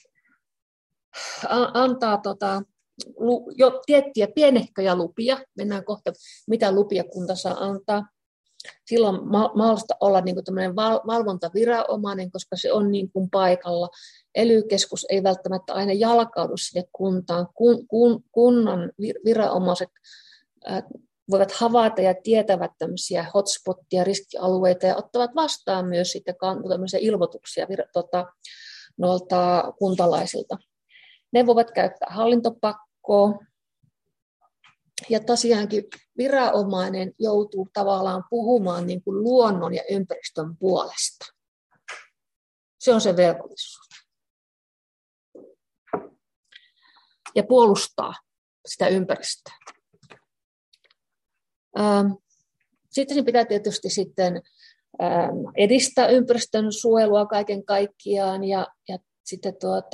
jo tiettyjä pienehköjä lupia. Mennään kohta, mitä lupia kunta saa antaa. Silloin on mahdollista olla niin kuin tämmöinen valvontaviranomainen, koska se on niin kuin paikalla. ELY-keskus ei välttämättä aina jalkaudu sinne kuntaan. Kunnan viranomaiset voivat havaita ja tietävät tämmöisiä hotspottia, riskialueita ja ottavat vastaan myös sitten tämmöisiä ilmoituksia noilta kuntalaisilta. Ne voivat käyttää hallintopakkoa. Ja tosiaankin viranomainen joutuu tavallaan puhumaan niin kuin luonnon ja ympäristön puolesta. Se on se velvollisuus. Ja puolustaa sitä ympäristöä. Sitten se pitää tietysti sitten edistää ympäristön suojelua kaiken kaikkiaan ja sitten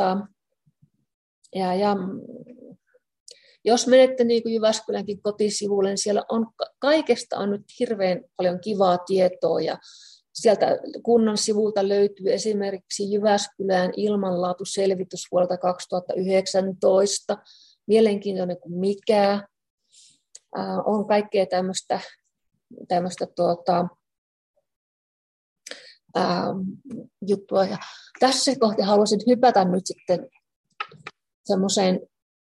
jos menette niin kuin Jyväskylänkin kotisivuille, niin siellä kaikesta on nyt hirveän paljon kivaa tietoa ja sieltä kunnan sivulta löytyy esimerkiksi Jyväskylän ilmanlaatuselvitys vuodelta 2019, mielenkiintoinen kuin mikä. On kaikkea tämmöistä juttua. Ja tässä kohtaa haluaisin hypätä nyt sitten semmoiseen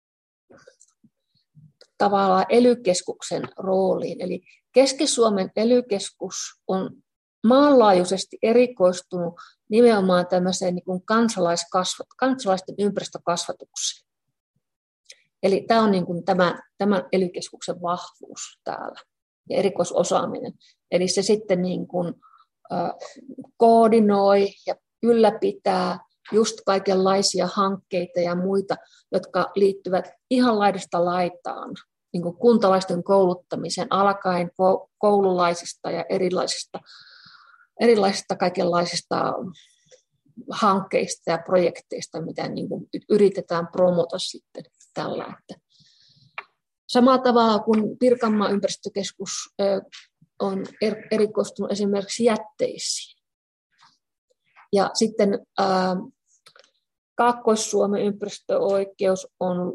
tavallaan ELY-keskuksen rooliin. Eli Keski-Suomen ELY-keskus on maanlaajuisesti erikoistunut nimenomaan tämmöiseen niin kuin kansalaisten ympäristökasvatukseen. Eli tämä on niin kuin tämän ELY-keskuksen vahvuus täällä ja erikoisosaaminen. Eli se sitten niin kuin, koordinoi ja ylläpitää just kaikenlaisia hankkeita ja muita, jotka liittyvät ihan laidasta laitaan, niin kuin kuntalaisten kouluttamiseen, alkaen koululaisista ja erilaisista kaikenlaisista hankkeista ja projekteista, mitä niin kuin yritetään promota sitten tällä. Samalla tavalla kuin Pirkanmaan ympäristökeskus on erikoistunut esimerkiksi jätteisiin. Ja sitten Kaakkois-Suomen ympäristöoikeus on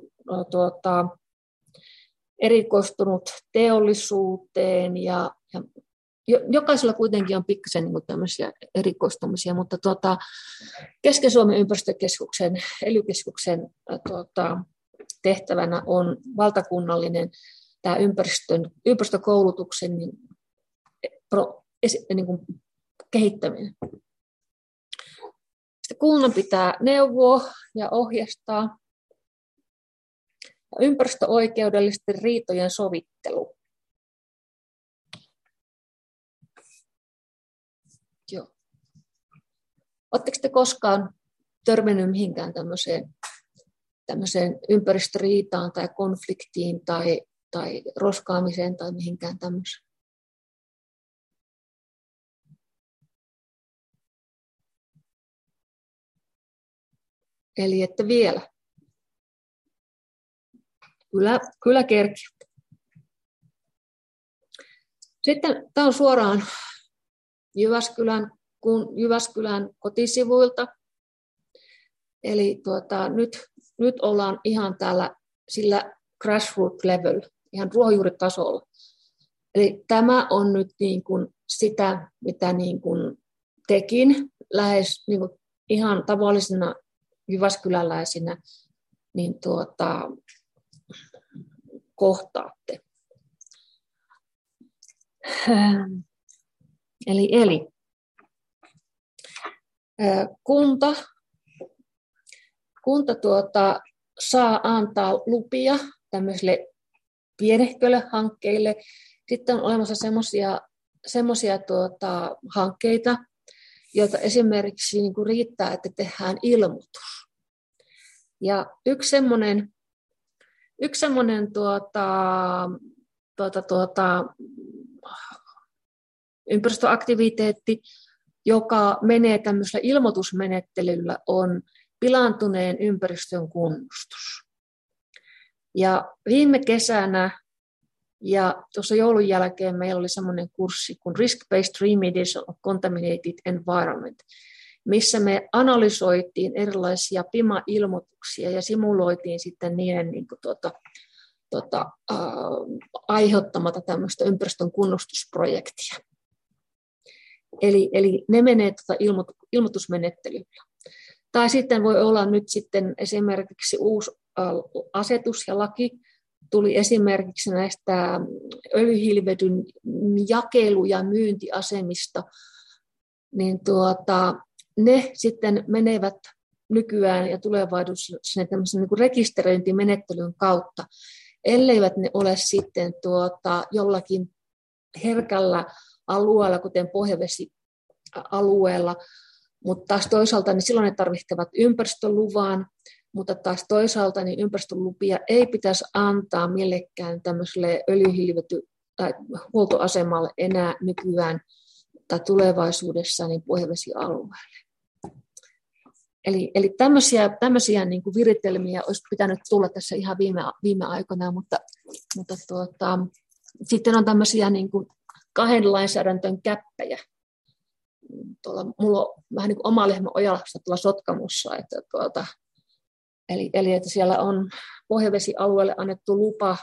erikoistunut teollisuuteen ja jokaisella kuitenkin on pikkasen niin tämmöisiä erikoistumisia, mutta Keski-Suomen ympäristökeskuksen, ELY-keskuksen tehtävänä on valtakunnallinen tämä ympäristökoulutuksen niin kuin kehittäminen. Sitten kunnan pitää neuvoa ja ohjastaa ympäristöoikeudellisten riitojen sovittelu. Joo. Oletteko te koskaan törmännyt mihinkään tämmöiseen ympäristöriitaan tai konfliktiin tai roskaamiseen tai mihinkään tämmöiseen? Eli että vielä. Kyllä kerkiä. Sitten tämä on suoraan Jyväskylän kotisivuilta. Eli nyt ollaan ihan täällä sillä grassroots level, ihan ruohonjuuritasolla. Eli tämä on nyt niin kuin sitä, mitä niin kuin tekin lähes niin kuin ihan tavallisena jyväskyläläisinä niin kohtaatte. Eli kunta saa antaa lupia tämmöisille pienehkölle hankkeille. Sitten on olemassa semmoisia hankkeita, joita esimerkiksi niin kuin riittää, että tehdään ilmoitus. Ja yksi semmoinen ympäristöaktiviteetti, joka menee tämmöisellä ilmoitusmenettelyllä, on pilaantuneen ympäristön kunnostus. Ja viime kesänä ja tuossa joulun jälkeen meillä oli semmoinen kurssi kuin Risk-Based Remediation of Contaminated Environment, missä me analysoitiin erilaisia PIMA-ilmoituksia ja simuloitiin sitten niiden niin kuin aiheuttamatta tämmöistä ympäristön kunnostusprojektia. Eli ne menee ilmoitusmenettelyllä. Tai sitten voi olla nyt sitten esimerkiksi uusi asetus ja laki tuli esimerkiksi näistä öljyhiilivedyn jakelu- ja myyntiasemista, niin ne sitten menevät nykyään ja tulevaisuudessa tämmöisen niin kuin rekisteröintimenettelyn kautta, elleivät ne ole sitten jollakin herkällä alueella, kuten pohjavesialueella, mutta taas toisaalta niin silloin ne tarvitsevat ympäristöluvan, mutta taas toisaalta niin ympäristölupia ei pitäisi antaa millekään tämmöiselle huoltoasemalle enää nykyään tai tulevaisuudessa niin pohjavesialueelle. Eli tämmöisiä niin kuin viritelmiä olisi pitänyt tulla tässä ihan viime aikoina, mutta sitten on tämmöisiä niin kuin kahden lainsäädäntön käppäjä. Mulla on vähän niin kuin oma lehmä ojassa tuolla Sotkamossa, eli että siellä on pohjavesialueelle annettu lupa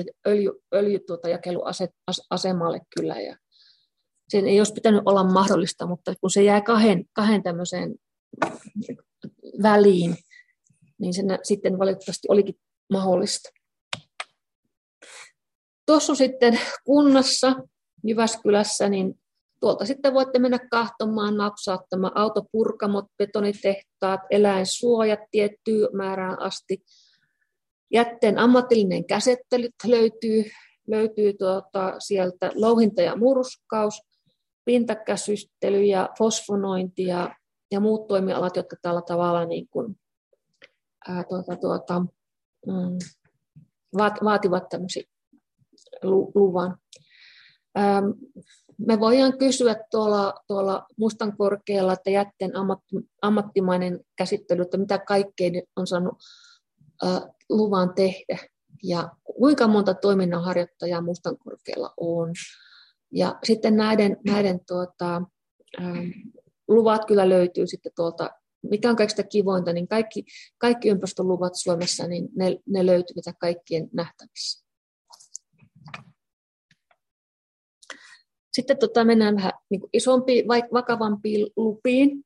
jakeluasemalle kyllä, ja sen ei olisi pitänyt olla mahdollista, mutta kun se jää kahden tämmöiseen väliin, niin sen sitten valitettavasti olikin mahdollista. Tuossa sitten kunnassa Jyväskylässä, niin tuolta sitten voitte mennä katsomaan, napsauttamaan autopurkamot, betonitehtaat, eläinsuojat tiettyyn määrään asti. Jätteen ammatillinen käsittely löytyy sieltä, louhinta ja murskaus, pintakäsystely ja fosfonointi ja muut toimialat, jotka tällä tavalla niin kuin, vaativat tämmöisiä luvan. Me voidaan kysyä tuolla Mustankorkealla, että jätteen ammattimainen käsittely, että mitä kaikkea on saanut luvan tehdä ja kuinka monta toiminnanharjoittajaa Mustankorkealla on. Ja sitten näiden luvat kyllä löytyy sitten tuolta, mikä on kaikista kivointa, niin kaikki ympäristöluvat Suomessa, niin ne löytyvät kaikkien nähtävissä. Sitten mennään vähän niin kuin isompiin, vakavampiin lupiin.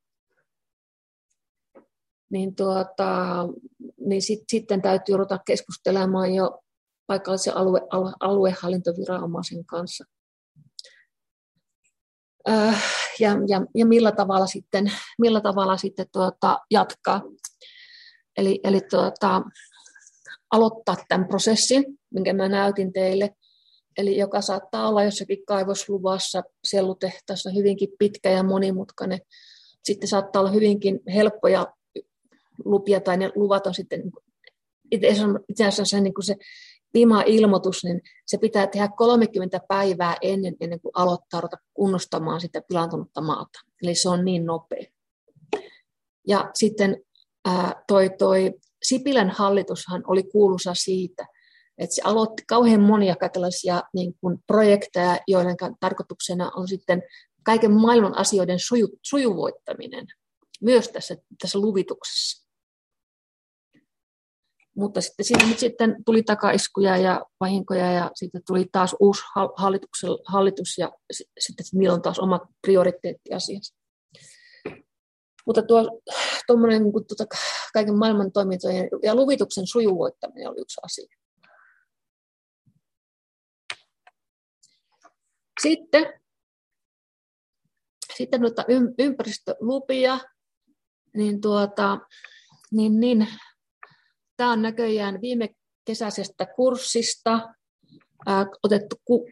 Niin sitten täytyy ruveta keskustelemaan jo paikallisen aluehallintoviranomaisen kanssa. Ja millä tavalla sitten jatkaa. Eli aloittaa tämän prosessin, minkä mä näytin teille. Eli joka saattaa olla jossakin kaivosluvassa, sellutehtaassa hyvinkin pitkä ja monimutkainen. Sitten saattaa olla hyvinkin helppoja lupia, tai ne luvat on sitten, itse asiassa niin kuin se PIMA-ilmoitus, niin se pitää tehdä 30 päivää ennen kuin aloittaa kunnostamaan sitä pilaantunutta maata. Eli se on niin nopea. Ja sitten toi Sipilän hallitushan oli kuuluisa siitä, että se aloitti kauhean monia tällaisia niin kuin projekteja, joiden tarkoituksena on sitten kaiken maailman asioiden sujuvoittaminen, myös tässä luvituksessa. Mutta sitten siinä nyt sitten tuli takaiskuja ja vahinkoja ja sitten tuli taas uusi hallitus ja sitten niillä on taas oma prioriteettiasiansa. Mutta tuommoinen niin kaiken maailman toimintojen ja luvituksen sujuvoittaminen oli yksi asia. Sitten noita ympäristölupia, niin tämä on näköjään viime kesäisestä kurssista otettu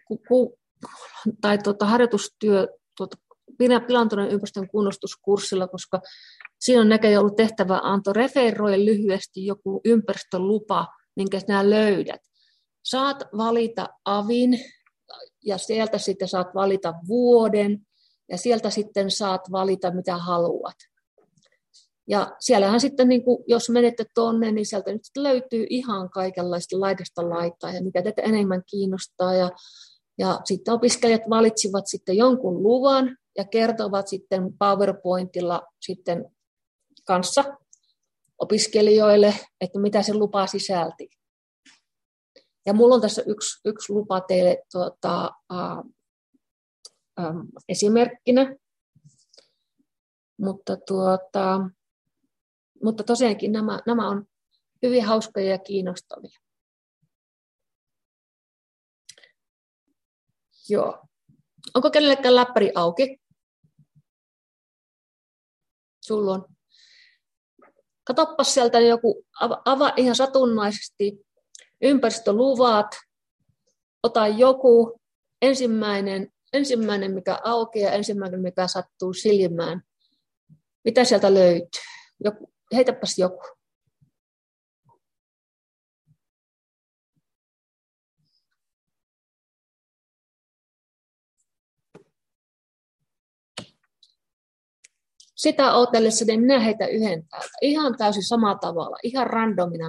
harjoitustyö pilaantuneen ympäristön kunnostuskurssilla, koska siinä on näköjään ollut tehtävä anto referoida lyhyesti joku ympäristölupa, minkä sinä löydät. Saat valita avin ja sieltä sitten saat valita vuoden ja sieltä sitten saat valita mitä haluat. Ja siellähän sitten, niin kuin, jos menette tuonne, niin sieltä nyt löytyy ihan kaikenlaista laidasta laitaa ja mikä teitä enemmän kiinnostaa. Ja sitten opiskelijat valitsivat sitten jonkun luvan ja kertovat sitten PowerPointilla sitten kanssa opiskelijoille, että mitä se lupa sisälti. Ja minulla on tässä yksi lupa teille esimerkkinä, mutta tosiaankin nämä on hyvin hauskoja ja kiinnostavia. Joo. Onko kenellekään läppäri auki? Sulla on. Katoppas sieltä joku, avaa ihan satunnaisesti ympäristöluvat, ota joku ensimmäinen mikä aukeaa ja ensimmäinen mikä sattuu silmään. Mitä sieltä löytyy? Heitäpäs joku. Sitä ootellessa, niin minä heitän yhden täältä. Ihan täysin samalla tavalla. Ihan randomina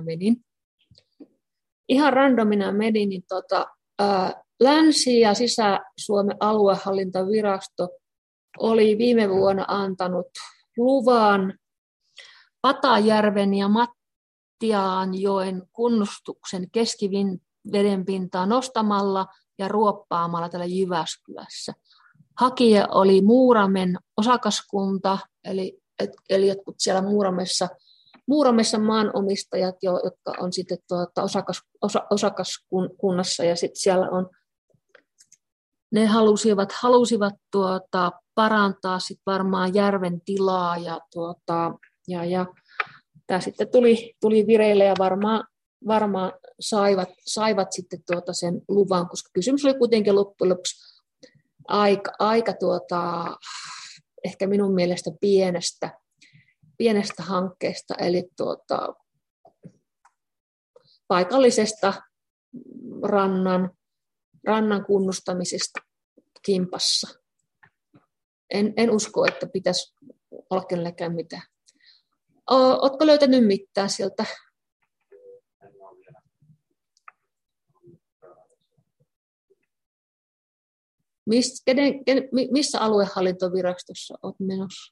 menin. Niin Länsi- ja Sisä-Suomen aluehallintovirasto oli viime vuonna antanut luvan Patajärven ja Mattiaanjoen kunnostuksen keskivedenpintaa nostamalla ja ruoppaamalla täällä Jyväskylässä. Hakija oli Muuramen osakaskunta, eli jotkut siellä Muuramessa maanomistajat, jotka on sitten osakaskunnassa, ja sitten siellä on, ne halusivat parantaa sit varmaan järven tilaa, ja tämä sitten tuli vireille, ja varmaan saivat sitten sen luvan, koska kysymys oli kuitenkin loppujen lopuksi aika ehkä minun mielestä pienestä hankkeesta, eli paikallisesta rannan kunnostamisesta kimpassa. En usko, että pitäisi olla kenellekään mitään. Oletko löytänyt mitään sieltä? Missä aluehallintovirastossa olet menossa?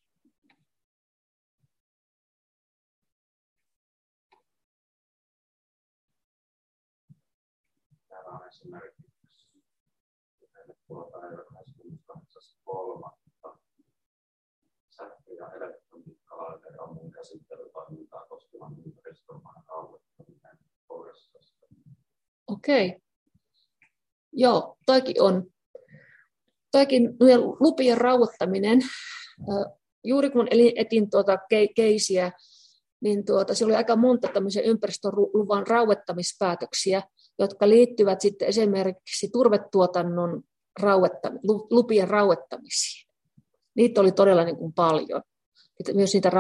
Täällä on esimerkiksi 28.3. sähkö- ja elektroniikkalaiteromun käsittelytoimintaa koskevan ympäristöluvan rauhoittaminen Porissasta. Okei. Joo, toikin lupien rauhoittaminen. Juuri kun etin keisiä, niin siellä oli aika monta tämmöisiä ympäristöluvan rauhoittamispäätöksiä, jotka liittyvät sitten esimerkiksi turvetuotannon lupien rauhoittamisiin. Niitä oli todella niin kuin paljon. Myös niitä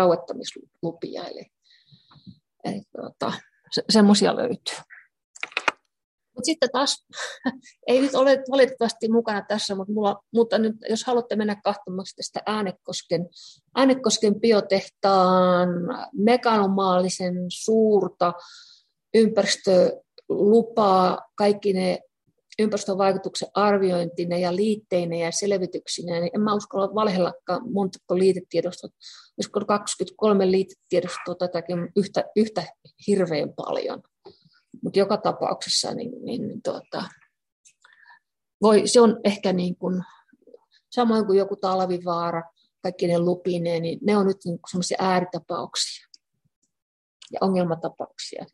rauhoittamislupia. Eli semmoisia löytyy. Mutta sitten taas, ei nyt ole valitettavasti mukana tässä, mutta nyt, jos haluatte mennä katsomaan sitä Äänekosken biotehtaan megalomaalisen suurta ympäristölupaa, kaikki ne ympäristövaikutuksen arviointineen ja liitteineen ja selvityksineen, niin en mä uskalla valhellakaan montako liitetiedostoa, olisiko 23 liitetiedostoa tätäkin yhtä hirveän paljon. Mutta joka tapauksessa se on ehkä niin kuin, samoin kuin joku Talvivaara, kaikki ne lupineen, niin ne on nyt niin semmoisia ääritapauksia ja ongelmatapauksia.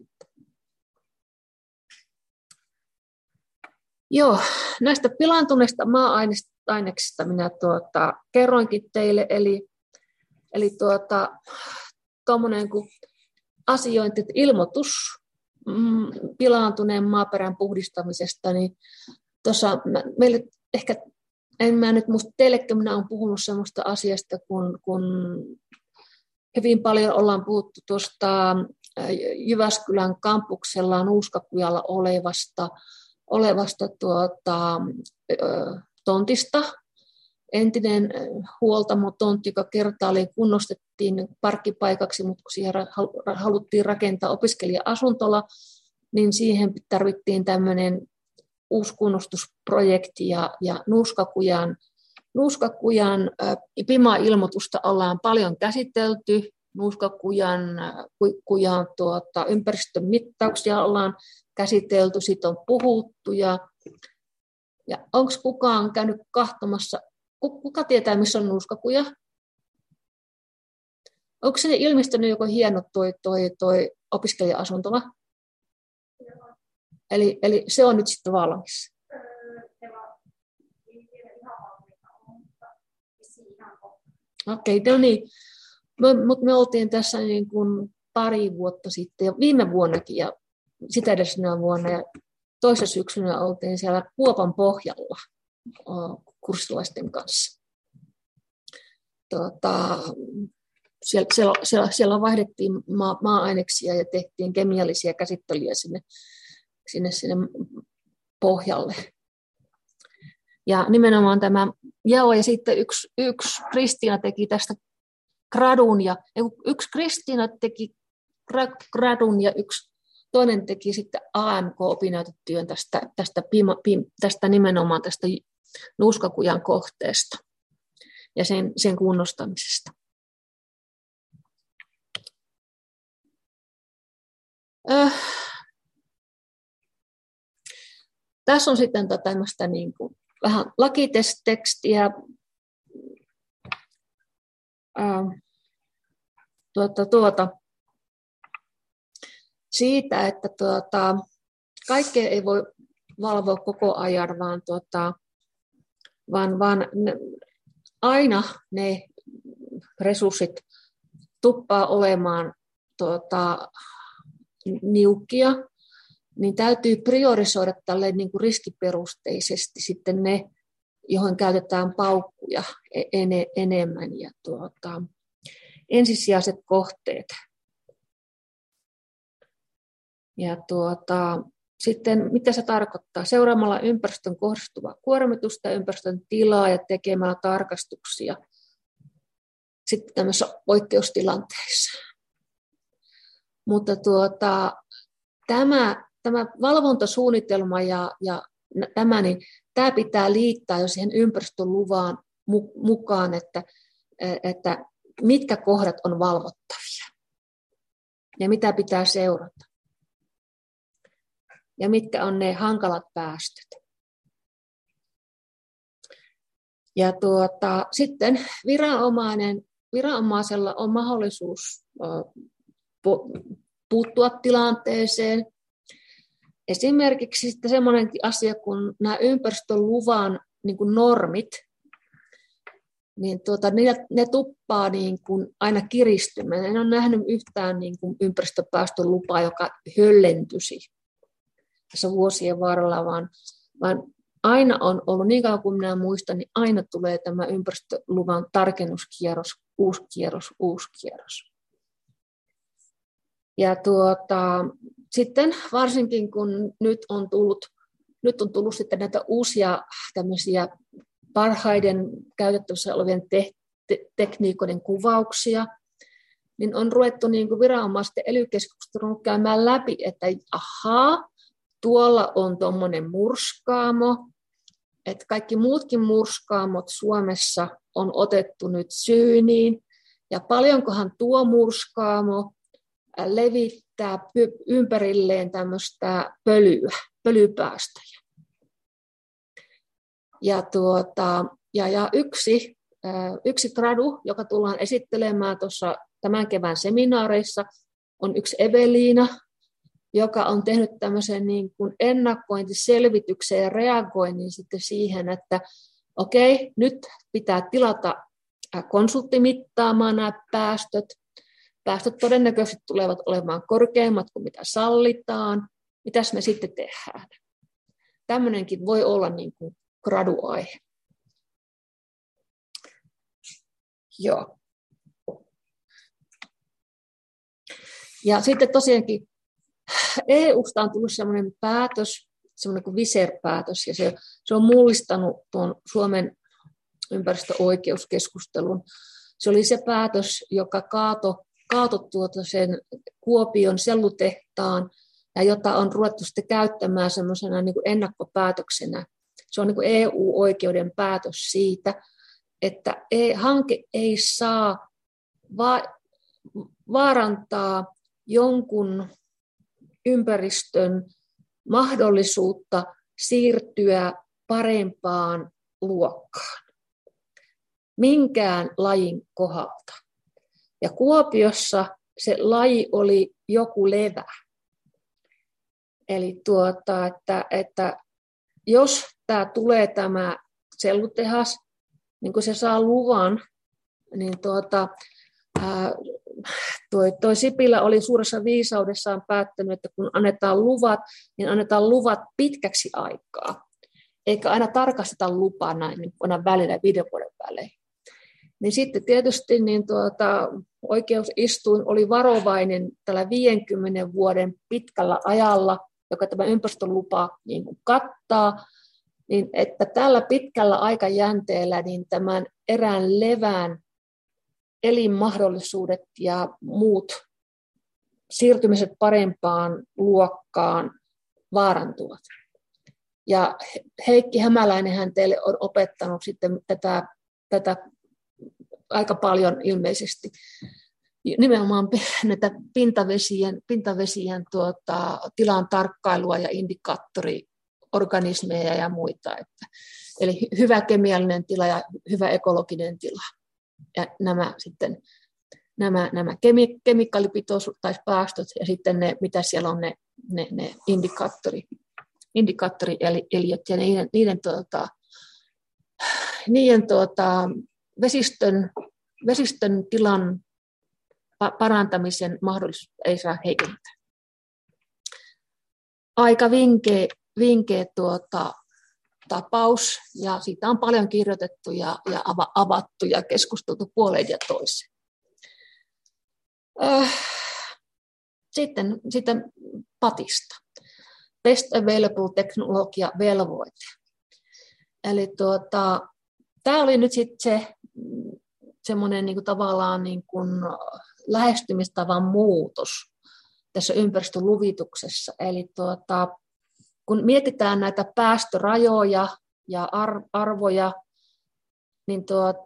Joo, näistä pilaantuneista maa-aineksista minä kerroinkin teille, eli tuommoinen kuin asiointi, ilmoitus pilaantuneen maaperän puhdistamisesta, niin tuossa meille ehkä, en mä nyt muista teillekään, minä olen puhunut semmoista asiasta, kun hyvin paljon ollaan puhuttu tuosta Jyväskylän kampuksella Nuuskakujalla olevasta tontista, entinen huoltamotontti, joka kertaalleen kunnostettiin parkkipaikaksi, mutta kun siihen haluttiin rakentaa opiskelija-asuntola, niin siihen tarvittiin tämmöinen uusi kunnostusprojekti ja Nuuskakujan PIMA-ilmoitusta ollaan paljon käsitelty, Nuuskakujan ympäristön mittauksia ollaan käsitelty, siitä on puhuttu ja onko kukaan käynyt katsomassa, kuka tietää missä on Nuuskakuja? Onko sinne ilmestynyt joku hieno toi opiskelija-asuntola? Eli se on nyt sitten valmis. Okei, no niin. Mutta me oltiin tässä niin kuin pari vuotta sitten ja viime vuonnakin ja sitä edellisenä vuonna ja toisessa syksynä oltiin siellä Kuopan pohjalla kurssilaisten kanssa. Siellä vaihdettiin maa-aineksia ja tehtiin kemiallisia käsittelyjä sinne pohjalle. Ja nimenomaan tämä ja sitten yksi Kristiina teki tästä gradun ja yksi Kristiina teki gradun ja yksi toinen teki sitten AMK-opinnäytetyön tästä nimenomaan tästä Nuuskakujan kohteesta ja sen kunnostamisesta. Tässä on sitten tämmöistä niin kuin vähän lakitekstiä. Siitä, että kaikkea ei voi valvoa koko ajan, vaan aina ne resurssit tuppaa olemaan niukkia, niin täytyy priorisoida tälleen niin kuin riskiperusteisesti sitten ne, johon käytetään paukkuja enemmän ja ensisijaiset kohteet. Ja sitten mitä se tarkoittaa? Seuraamalla ympäristön kohdistuvaa kuormitusta, ympäristön tilaa ja tekemällä tarkastuksia sitten tämmöisessä poikkeustilanteessa. Mutta tämä valvontasuunnitelma ja tämä, niin tämä pitää liittää jo siihen ympäristöluvaan mukaan, että mitkä kohdat on valvottavia ja mitä pitää seurata ja mitkä on ne hankalat päästöt. Ja sitten viranomaisella on mahdollisuus puuttua tilanteeseen. Esimerkiksi sitten semmoinenkin asia, kun nämä ympäristöluvan niin kuin normit, niin ne tuppaa niin kuin aina kiristymään. En ole nähnyt yhtään niin kuin ympäristöpäästölupaa, joka höllentyisi tässä vuosien varrella, vaan aina on ollut, niin kauan kuin minä muistan, niin aina tulee tämä ympäristöluvan tarkennuskierros, uusi kierros. Ja sitten varsinkin kun nyt on tullut sitten näitä uusia tämmöisiä parhaiden käytettävissä olevien tekniikoiden kuvauksia, niin on ruvettu niin kuin viranomaisten ely-keskustelun käymään läpi, että ahaa, tuolla on tuommoinen murskaamo, että kaikki muutkin murskaamot Suomessa on otettu nyt syyniin, ja paljonkohan tuo murskaamo levittää ympärilleen tämmöistä pölypäästöjä. Ja yksi gradu, joka tullaan esittelemään tuossa tämän kevään seminaareissa, on yksi Eveliina, joka on tehnyt tämmöisen niin kuin ennakointiselvityksen ja reagoinnin sitten siihen, että okei, nyt pitää tilata konsultti mittaamaan nämä päästöt. Päästöt todennäköisesti tulevat olemaan korkeammat kuin mitä sallitaan. Mitäs me sitten tehdään? Tämmöinenkin voi olla niin kuin graduaihe. Joo. Ja sitten tosiaankin EUsta on tullut sellainen päätös, semmoinen kuin Viser-päätös, ja se on mullistanut tuon Suomen ympäristöoikeuskeskustelun. Se oli se päätös, joka kaatoi sen Kuopion sellutehtaan, ja jota on ruvettu sitten käyttämään semmoisena niin kuin ennakkopäätöksenä. Se on niin kuin EU-oikeuden päätös siitä, että hanke ei saa vaarantaa jonkun ympäristön mahdollisuutta siirtyä parempaan luokkaan minkään lajin kohdalta. Ja Kuopiossa se laji oli joku levä. Eli että jos tulee tämä sellutehas, niin kun se saa luvan, niin toi Sipilä oli suuressa viisaudessaan päättänyt, että kun annetaan luvat, niin annetaan luvat pitkäksi aikaa. Eikä aina tarkasteta lupaa näin niin aina välillä 5 vuoden välein. Niin sitten tietysti niin oikeusistuin oli varovainen tällä 50 vuoden pitkällä ajalla, joka tämä ympäristölupa niin kuin kattaa, niin että tällä pitkällä aikajänteellä niin tämän erään levän elinmahdollisuudet ja muut siirtymiset parempaan luokkaan vaarantuvat. Ja Heikki Hämäläinen hän teille on opettanut sitten tätä aika paljon ilmeisesti. Nimenomaan näitä pintavesien tilan tarkkailua ja indikaattoriorganismeja ja muita. Eli hyvä kemiallinen tila ja hyvä ekologinen tila. Ja nämä kemikaalipitoisuudet tai päästöt ja sitten ne, mitä siellä on ne indikaattorieliöt ja niiden vesistön tilan parantamisen mahdollisuus ei saa heikentää. Aika vinkeä tapaus, ja siitä on paljon kirjoitettu ja avattu ja keskusteltu puoleen ja toiseen. Sitten PATista. Best Available Teknologia-velvoite. Eli tämä oli nyt sitten semmoinen niin kuin tavallaan niin kuin lähestymistavan muutos tässä ympäristöluvituksessa. Eli kun mietitään näitä päästörajoja ja arvoja, niin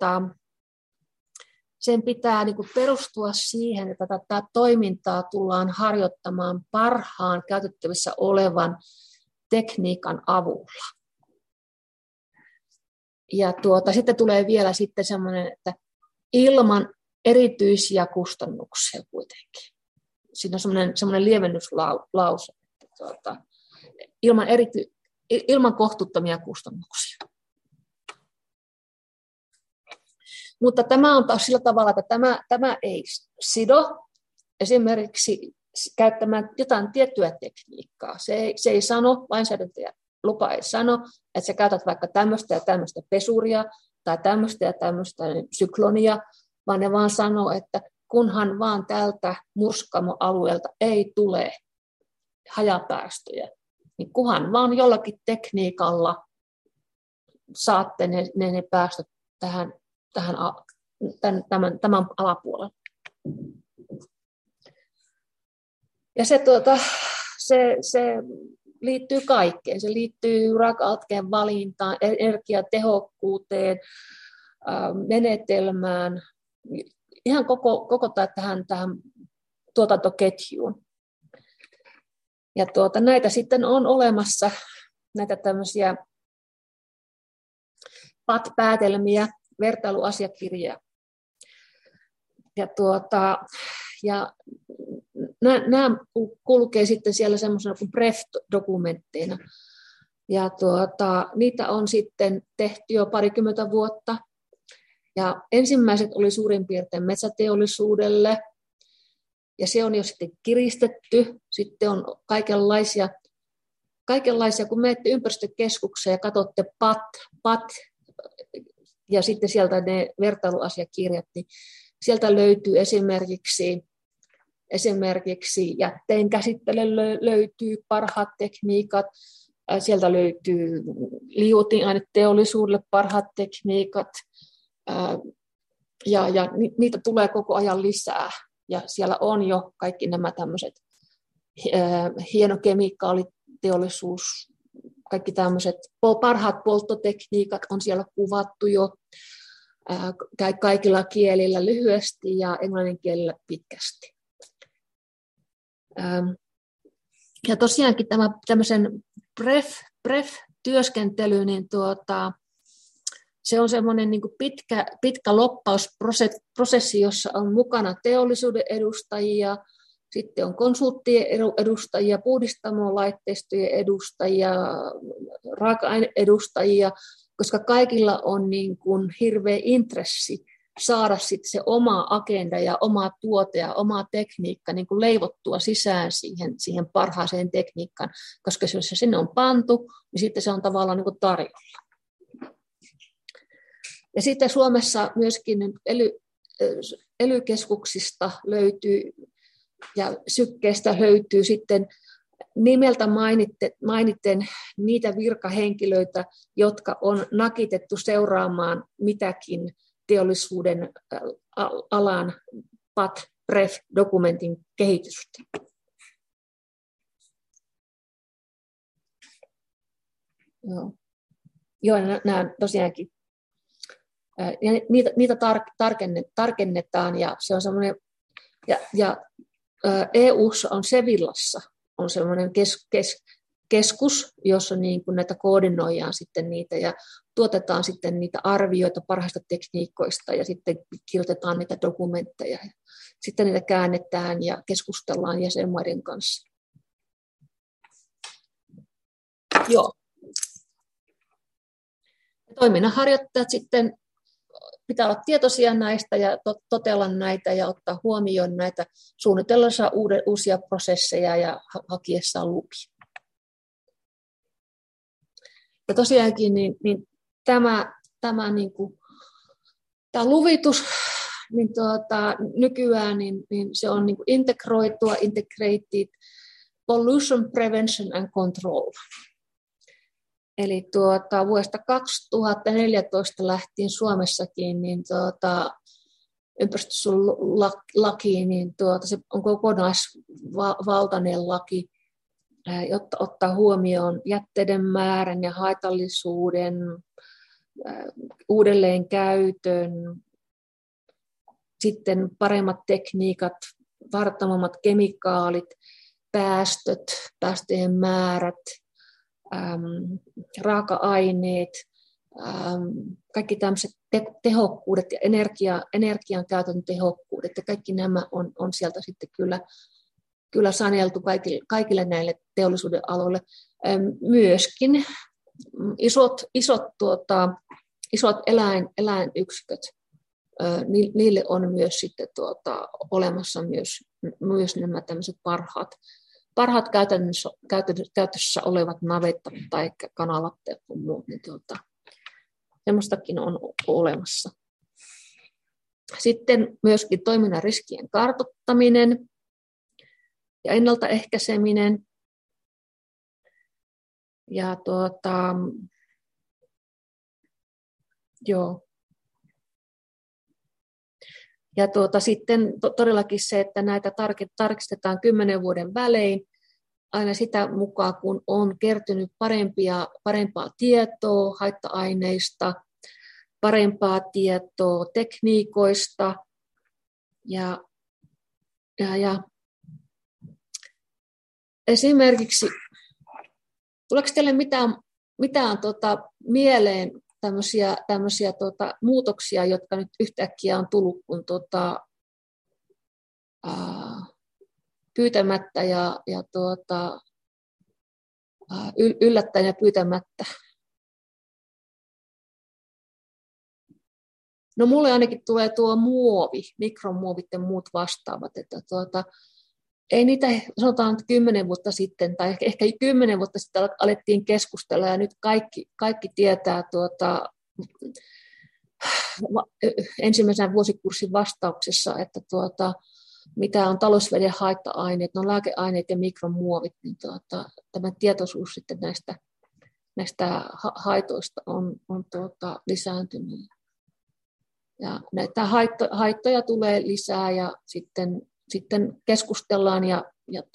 sen pitää niin kuin perustua siihen, että tätä toimintaa tullaan harjoittamaan parhaan käytettävissä olevan tekniikan avulla. Ja sitten tulee vielä sitten semmoinen, että ilman erityisiä kustannuksia kuitenkin. Siinä on semmoinen lievennyslause, että ilman kohtuuttomia kustannuksia. Mutta tämä on taas sillä tavalla, että tämä ei sido esimerkiksi käyttämään jotain tiettyä tekniikkaa. Se ei sano, lainsäädäntö ja lupa ei sano, että sä käytät vaikka tämmöistä ja tämmöistä pesuria tai tämmöistä ja tämmöistä syklonia, vaan ne vaan sanoo, että kunhan vaan tältä murskaamoalueelta ei tule hajapäästöjä, niin kunhan vaan jollakin tekniikalla saatte ne päästöt tämän alapuolelle. Ja se liittyy kaikkeen. Se liittyy raaka-aineen valintaan, energiatehokkuuteen, menetelmään, ihan koko tähän tuotantoketjuun. Ja näitä sitten on olemassa, näitä tämmöisiä PAT-päätelmiä, vertailuasiakirjoja. Ja nämä kulkee sitten siellä semmoisena kuin BREF-dokumentteina. Ja niitä on sitten tehty jo parikymmentä vuotta. Ja ensimmäiset oli suurin piirtein metsäteollisuudelle. Ja se on jo sitten kiristetty. Sitten on kaikenlaisia, kun menette ympäristökeskukseen ja katsotte PAT, ja sitten sieltä ne vertailuasiakirjat, niin sieltä löytyy esimerkiksi jätteen käsittelylle löytyy parhaat tekniikat, sieltä löytyy liuotinaineteollisuudelle parhaat tekniikat, ja niitä tulee koko ajan lisää. Ja siellä on jo kaikki nämä tämmöiset hienokemikaaliteollisuus, kaikki tämmöiset parhaat polttotekniikat on siellä kuvattu jo kaikilla kielillä lyhyesti ja englannin kielellä pitkästi. Ja tosiaankin tämmöisen BREF-työskentely, niin se on semmoinen niin kuin pitkä lobbausprosessi, jossa on mukana teollisuuden edustajia, sitten on konsulttien edustajia, puhdistamolaitteistojen edustajia, raaka-aineedustajia, koska kaikilla on niin kuin hirveä intressi saada sitten se oma agenda ja oma tuote ja oma tekniikka niin kuin leivottua sisään siihen parhaaseen tekniikkaan, koska jos se sinne on pantu, niin sitten se on tavallaan niin kuin tarjolla. Ja sitten Suomessa myöskin ELY-keskuksista löytyy ja sykkeestä löytyy sitten nimeltä mainitten niitä virkahenkilöitä, jotka on nakitettu seuraamaan mitäkin teollisuuden alan PAT-BREF-dokumentin kehitystä. Joo, nämä tosiaankin. Ja niitä tarkennetaan ja se on semmoinen, ja EU:ssa on Sevillassa on semmoinen keskus, jossa niin kuin näitä koordinoidaan sitten niitä ja tuotetaan sitten niitä arvioita parhaista tekniikoista ja sitten kirjoitetaan niitä dokumentteja ja sitten niitä käännetään ja keskustellaan jäsenmaiden kanssa. Joo. Toiminnanharjoittajat sitten pitää olla tietoisia näistä ja totella näitä ja ottaa huomioon näitä suunnitellessa uusia prosesseja ja hakiessaan lupia. Ja tosiaankin niin tämä luvitus niin nykyään niin se on niin kuin integroitua, integrated pollution prevention and control. Eli vuodesta 2014 lähtien Suomessakin niin ympäristösuojelulaki, niin se on kokonaisvaltainen laki, jotta ottaa huomioon jätteiden määrän ja haitallisuuden, uudelleenkäytön, sitten paremmat tekniikat, vartavammat kemikaalit, päästöjen määrät, raaka-aineet, kaikki tämmöiset tehokkuudet ja energian käytön tehokkuudet ja kaikki nämä on sieltä sitten kyllä saneltu kaikille näille teollisuuden aloille. Myöskin isot eläinyksiköt, niille on myös sitten olemassa myös nämä tämmöiset parhaat käytössä olevat navettat tai kanavat ja muut, niin semmoistakin on olemassa. Sitten myöskin toiminnan riskien kartoittaminen ja ennaltaehkäiseminen. Ja joo. Ja sitten todellakin se, että näitä tarkistetaan 10 vuoden välein, aina sitä mukaan, kun on kertynyt parempaa tietoa haitta-aineista, parempaa tietoa tekniikoista ja esimerkiksi, tuleeko teille mitään mieleen tämmöisiä muutoksia, jotka nyt yhtäkkiä on tullut, kun pyytämättä ja yllättäen ja pyytämättä? No mulle ainakin tulee tuo muovi, mikromuovit ja muut vastaavat, että ei niitä, sanotaan 10 vuotta sitten, tai ehkä 10 vuotta sitten alettiin keskustella, ja nyt kaikki tietää ensimmäisen vuosikurssin vastauksessa, että mitä on talousveden haitta-aineet, no lääkeaineet ja mikromuovit, niin tämä tietoisuus sitten näistä haitoista on lisääntynyt. Ja näitä haittoja tulee lisää, ja sitten keskustellaan ja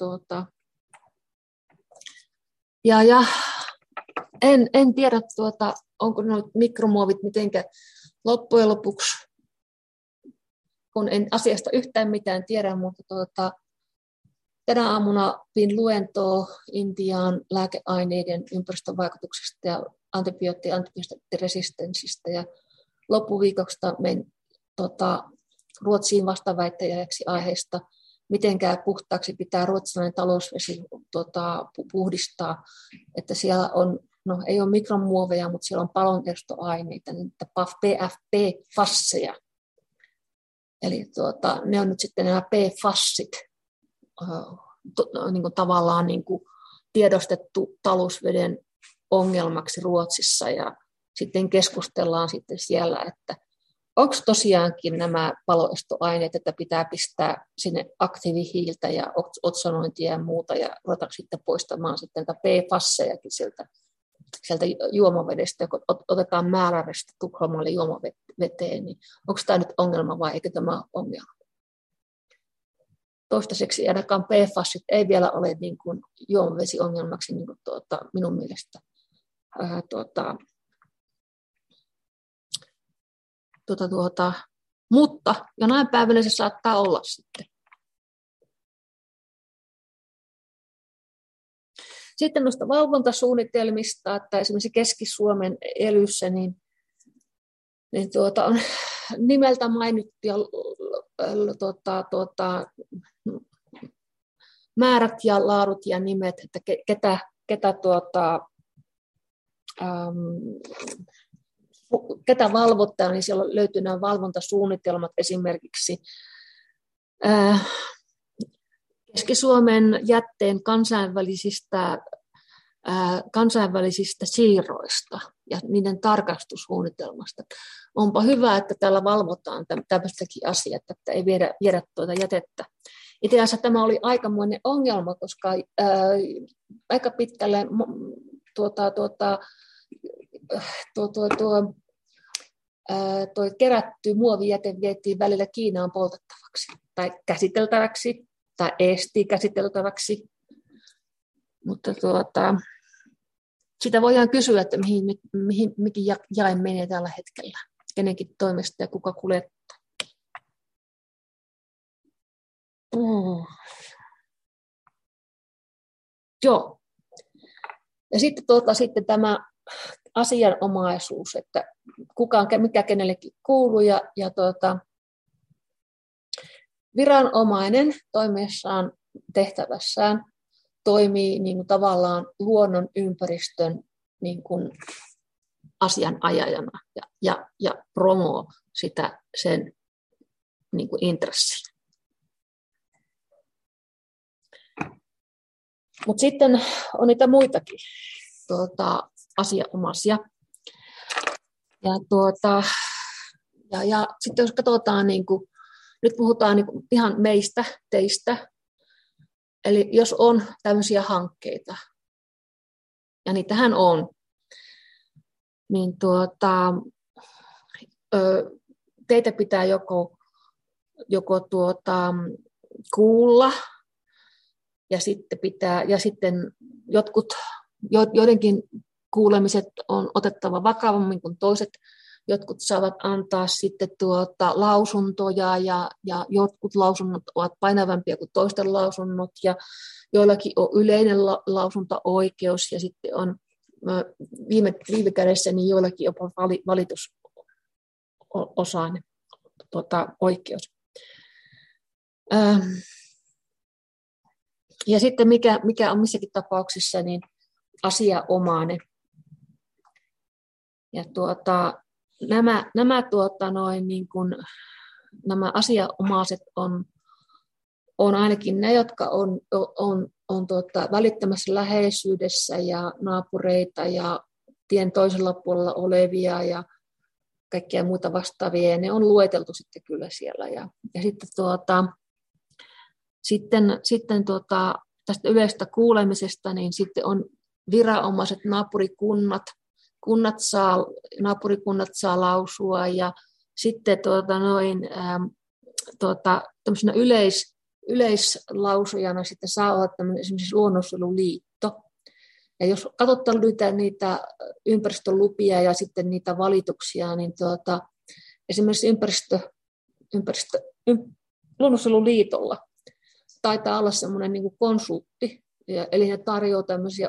en tiedä, onko nuo mikromuovit mitenkä loppujen lopuksi, kun en asiasta yhtään mitään tiedä, mutta tänä aamuna pidin luentoa Intiaan lääkeaineiden ympäristövaikutuksista ja antibioottiresistenssistä, ja loppuviikosta menin Ruotsiin vastaväittäjäksi aiheesta, mitenkään puhtaaksi pitää ruotsalainen talousvesi puhdistaa, että siellä on, no ei ole mikromuoveja, mutta siellä on palonestoaineita, niitä PFP-fasseja. Eli ne on nyt sitten nämä PFASsit, niin kuin tavallaan niin kuin tiedostettu talousveden ongelmaksi Ruotsissa, ja sitten keskustellaan sitten siellä, että onko tosiaankin nämä paloestoaineet, että pitää pistää sinne aktiivihiiltä ja otsonointia ja muuta, ja ruvetaanko sitten poistamaan sitten PFASsejakin sieltä juomavedestä, kun otetaan määrällistä Tukholmalle juomaveteen, niin onko tämä nyt ongelma vai eikö tämä ole ongelma? Toistaiseksi ainakaan PFASit ei vielä ole niin kuin juomavesiongelmaksi niin kuin minun mielestä. Mutta jonain päivänä se saattaa olla sitten. Sitten noista valvontasuunnitelmista, että esimerkiksi Keski-Suomen ELYssä niin on nimeltä mainittu ja määrät ja laadut ja nimet, että ketä valvottaa, niin siellä löytyy nämä valvontasuunnitelmat esimerkiksi Keski-Suomen jätteen kansainvälisistä siirroista ja niiden tarkastussuunnitelmasta. Onpa hyvä, että täällä valvotaan tämmöistäkin asiaa, että ei viedä jätettä. Itse asiassa tämä oli aikamoinen ongelma, koska aika pitkälle tuo kerätty muovijäte vietiin välillä Kiinaan poltettavaksi tai käsiteltäväksi tai käsiteltäväksi. Mutta sitä voidaan kysyä, että mihin jae menee tällä hetkellä, kenenkin toimesta ja kuka kuljettaa. Joo. Ja sitten tämä asianomaisuus, että mikä kenellekin kuuluu ja viranomainen toimessaan tehtävässään toimii niin kuin tavallaan luonnon ympäristön niin kuin asianajajana ja promoo sitä sen niin kuin intressiä. Mutta sitten on niitä muitakin asianomaisia. Ja sitten jos katsotaan, niin kuin, nyt puhutaan niin kuin ihan meistä, teistä, eli jos on tämmöisiä hankkeita, ja niitähän on, niin teitä pitää joko kuulla, ja sitten joidenkin kuulemiset on otettava vakavammin kuin toiset. Jotkut saavat antaa sitten lausuntoja ja jotkut lausunnot ovat painavampia kuin toisten lausunnot ja joillakin on yleinen lausunto-oikeus ja sitten on viime kädessä niin joillakin jopa valitusosainen oikeus. Ja sitten mikä on missäkin tapauksissa niin asianomainen. Ja nämä asianomaiset on ainakin ne, jotka on välittömässä läheisyydessä ja naapureita ja tien toisella puolella olevia ja kaikkia muita vastaavia. Ja ne on lueteltu sitten kyllä siellä. Ja sitten tästä yleisestä kuulemisesta niin sitten on viranomaiset, naapurikunnat saa lausua ja sitten tämmöisenä yleislausujana sitten saa olla esimerkiksi Luonnonsuojeluliitto. Ja jos katsotaan niitä ympäristölupia ja sitten niitä valituksia, niin esimerkiksi Luonnonsuojeluliitolla taitaa olla semmoinen niin kuin konsultti, eli ne tarjoaa tämmöisiä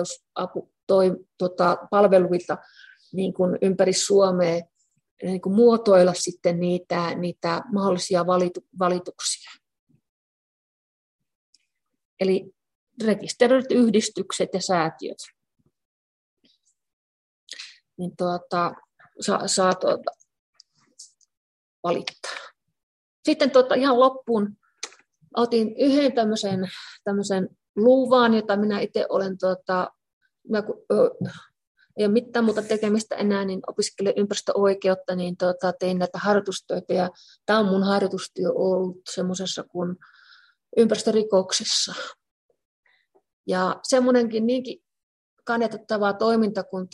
oikeusapupalveluita niin kuin ympäri Suomea niin kuin muotoilla sitten niitä mahdollisia valituksia. Eli rekisteröidyt yhdistykset ja säätiöt niin saa valittaa. Sitten ihan loppuun otin yhden tämmöisen luvan, jota minä itse olen, ei ole mitään muuta tekemistä enää, niin opiskelen ympäristöoikeutta, niin tein näitä harjoitustöitä, ja tämä on mun harjoitustyö ollut semmoisessa kuin ympäristörikoksissa. Ja semmoinenkin niinkin kannatettavaa toiminta kuin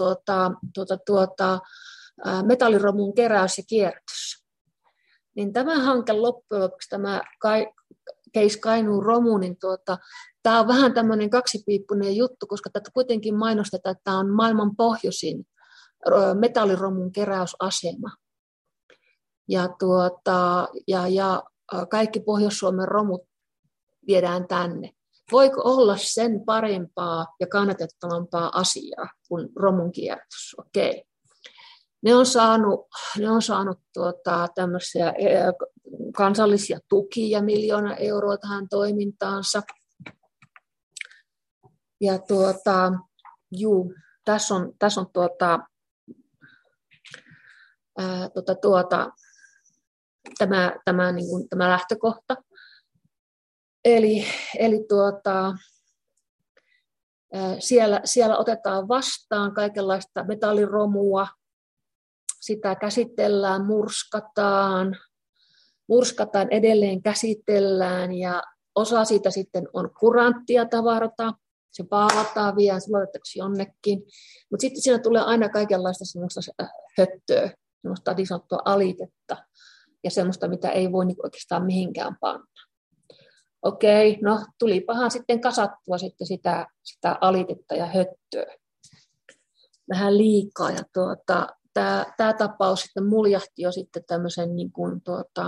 metalliromun keräys ja kierrätys. Niin tämä hanke loppujen lopuksi, tämä Case Kainuun romu, niin tämä on vähän tämmöinen kaksipiippunen juttu, koska tätä kuitenkin mainostetaan, että tämä on maailman pohjoisin metalliromun keräysasema. Ja kaikki Pohjois-Suomen romut viedään tänne. Voiko olla sen parempaa ja kannatettavampaa asiaa kuin romun kierrätys? Okei. Ne on saanut tämmöisiä kansallisia tukia 1 miljoona euroa tähän toimintaansa. Ja tässä on tämä lähtökohta. Eli siellä otetaan vastaan kaikenlaista metalliromua, sitä käsitellään, murskataan, edelleen käsitellään ja osa siitä sitten on kuranttia tavarata, se paalataan vielä, sulataanko jonnekin, mutta sitten siinä tulee aina kaikenlaista semmoista höttöä, semmoista niin sanottua alitetta ja semmoista, mitä ei voi oikeastaan mihinkään panna. Okei, no tulipahan sitten kasattua sitten sitä alitetta ja höttöä vähän liikaa. Ja tämä tapaus sitten muljahti jo sitten tämmöisen niin kuin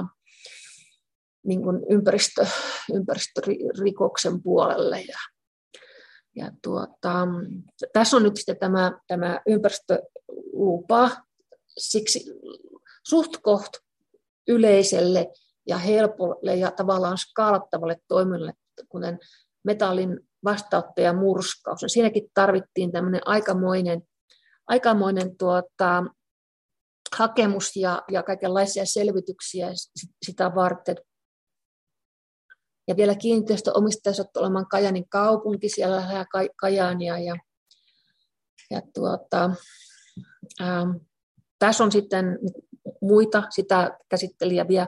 ympäristörikoksen puolelle. Ja tässä on nyt sitten tämä ympäristölupa siksi suht koht yleiselle ja helpolle ja tavallaan skaalattavalle toiminnalle, kuten metallin vastaanotto ja murskaus. Siinäkin tarvittiin tämmöinen aikamoinen hakemus ja kaikenlaisia selvityksiä sitä varten. Ja vielä kiinteistöomistaja sattui olemaan Kajaanin kaupunki, siellä lähellä Kajaania. Tässä on sitten muita sitä käsitteleviä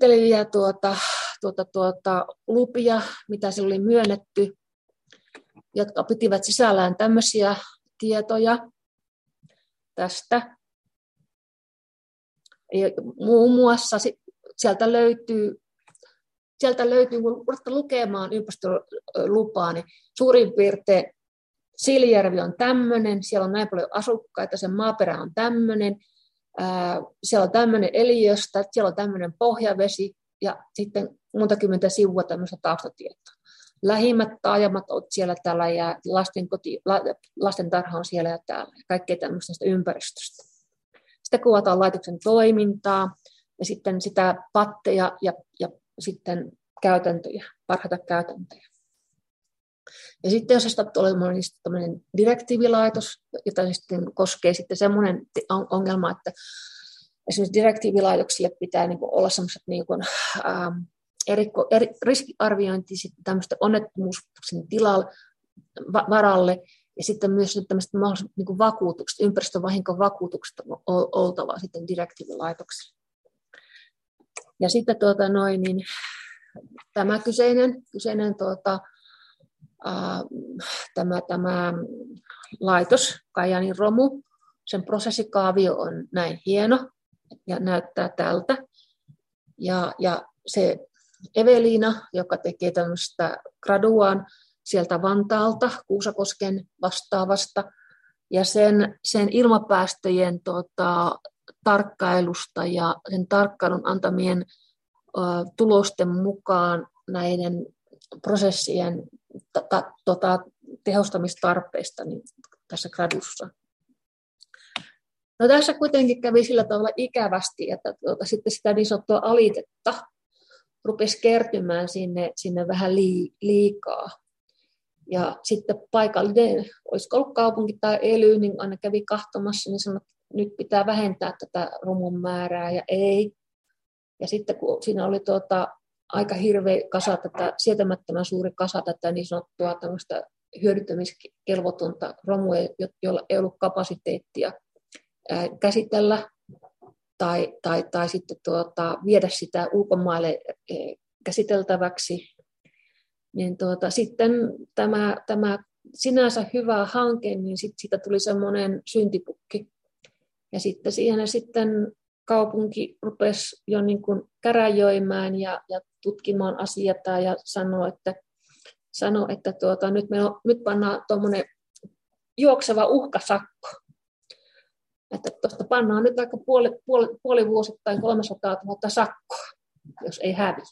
lupia, mitä sille oli myönnetty. jotka pitivät sisällään tämmöisiä tietoja tästä. Ja muun muassa sieltä löytyy, kun ruvetaan lukemaan ympäristölupaa, niin suurin piirtein Siilijärvi on tämmöinen, siellä on näin paljon asukkaita, sen maaperä on tämmöinen, siellä on tämmöinen eliöstä, siellä on tämmöinen pohjavesi ja sitten monta kymmentä sivua tämmöistä taustatietoa. Lähimmät taajamat ovat siellä täällä ja lastentarha on siellä ja täällä ja kaikkea tämmöistä ympäristöstä. Sitten kuvataan laitoksen toimintaa ja sitten sitä patteja ja sitten käytäntöjä, parhaita käytäntöjä. Ja sitten jos sattuu olemaan niin tämmöinen direktiivilaitos, jota sitten koskee sitten semmoinen ongelma, että esimerkiksi direktiivilaitoksille pitää niin kuin olla semmoiset niin kuin, riskiarviointi sitten tämmöistä onnettomuuksien varalle ja sitten myös tämmöiset mahdolliset niin kuin vakuutukset, ympäristövahinkovakuutukset on oltava sitten direktiivilaitoksille. Ja sitten niin, tämä kyseinen tämä laitos, Kajaanin Romu, sen prosessikaavio on näin hieno ja näyttää tältä. Ja se Eveliina, joka tekee tämmöistä graduaan sieltä Vantaalta, Kuusakosken vastaavasta, ja sen ilmapäästöjen tarkkailusta ja sen tarkkailun antamien tulosten mukaan näiden prosessien tehostamistarpeista niin tässä gradussa. No, tässä kuitenkin kävi sillä tavalla ikävästi, että sitten sitä niin sanottua alitetta rupesi kertymään sinne vähän liikaa. Ja sitten paikallinen, olisiko ollut kaupunki tai ely, niin aina kävi katsomassa, niin sanoi, että nyt pitää vähentää tätä romun määrää ja ei. Ja sitten kun siinä oli aika hirveä kasa tätä, sietämättömän suuri kasa tätä niin sanottua tämmöistä hyödyntämiskelvotonta romua, jolla ei ollut kapasiteettia käsitellä tai sitten viedä sitä ulkomaille käsiteltäväksi, niin sitten tämä sinänsä hyvä hanke, niin siitä tuli semmoinen syntipukki. Ja sitten siihen kaupunki rupesi jo niin kuin käräjöimään ja tutkimaan asiaa ja sanoi, että nyt pannaan tuommoinen juokseva uhkasakko. Että tuosta pannaan nyt aika puoli vuosittain 300 000 sakkoa, jos ei häviä.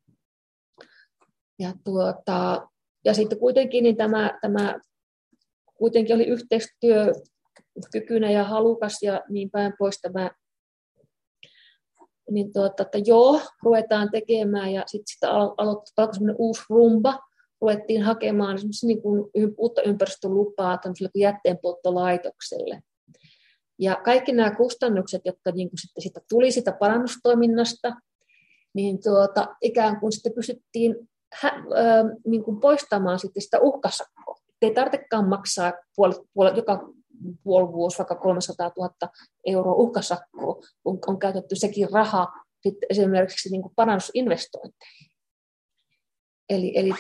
Ja sitten kuitenkin niin tämä kuitenkin oli yhteistyökykyinen ja halukas ja niin päin pois tämä, niin että joo, ruvetaan tekemään ja sitten alkoi semmoinen uusi rumba, ruvettiin hakemaan niin kuin uutta ympäristölupaa tämmöiselle jätteenpolttolaitokselle. Ja kaikki nämä kustannukset, jotka niin kuin sitten siitä tuli sitä parannustoiminnasta, niin ikään kuin sitten pystyttiin niin kuin poistamaan sitten sitä uhkasakkoa. Ei tarvitsekaan maksaa joka puoli vuosi vaikka 300 000 € uhkasakkoa, kun on käytetty sekin raha sitten esimerkiksi niin kuin parannusinvestointeihin. Eli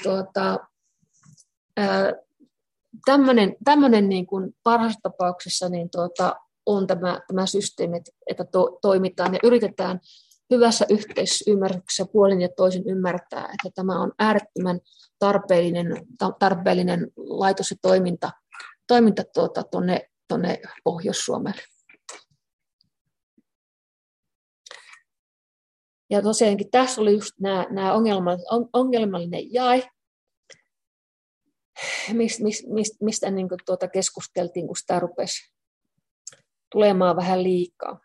tämmöinen niin kuin parhaassa tapauksessa niin on tämä systeemi, että toimitaan ja yritetään hyvässä yhteisymmärryksessä puolin ja toisin ymmärtää, että tämä on äärettömän tarpeellinen laitos ja toiminta tuonne Pohjois-Suomelle. Ja tosiaankin tässä oli just nämä ongelmallinen jae, mistä niin kuin keskusteltiin, kun sitä rupesi tulemaan vähän liikaa.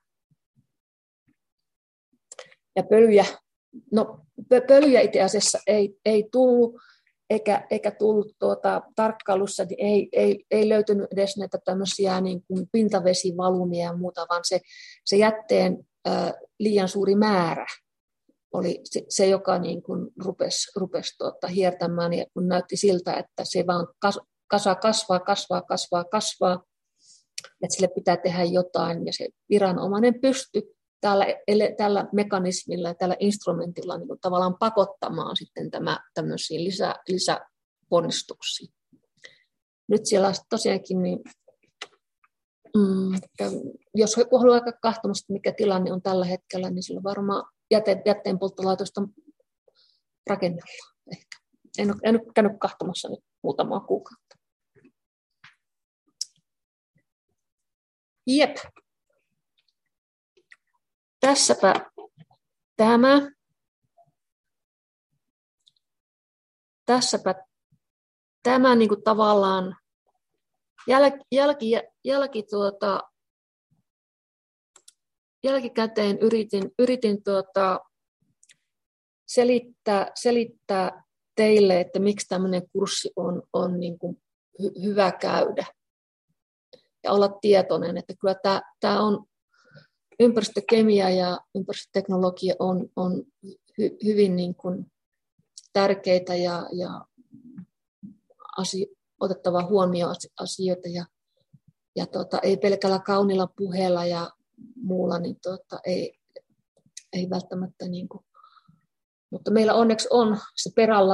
Ja pölyjä itse asiassa ei tullut, eikä tullut tarkkailussa, niin ei löytynyt edes näitä tämmöisiä niin kuin pintavesivalumia ja muuta, vaan se jätteen liian suuri määrä oli se joka niin kuin rupesi hiertämään, ja kun näytti siltä, että se vaan kasvaa, että sille pitää tehdä jotain, ja se viranomainen pystyi tällä mekanismilla ja tällä instrumentilla niin tavallaan pakottamaan sitten tämmöisiin lisäponnistuksiin. nyt siellä tosiaankin, niin, jos haluaa aika katsomassa, mikä tilanne on tällä hetkellä, niin sillä varmaan jätteenpolttolaitosta rakennellaan ehkä. En ole käynyt katsomassa nyt muutamaa kuukautta. Jep. Tässäpä tämä. Tässäpä tämä niin kuin tavallaan jälkikäteen yritin selittää teille, että miksi tämmöinen kurssi on niin kuin hyvä käydä. Ja olla tietoinen, että kyllä tämä on ympäristökemia ja ympäristöteknologia on hyvin niin kuin tärkeitä ja otettava huomioon asioita ja ei pelkällä kaunilla puheella ja muulla, niin ei välttämättä niin kuin, mutta meillä onneksi on se perälauta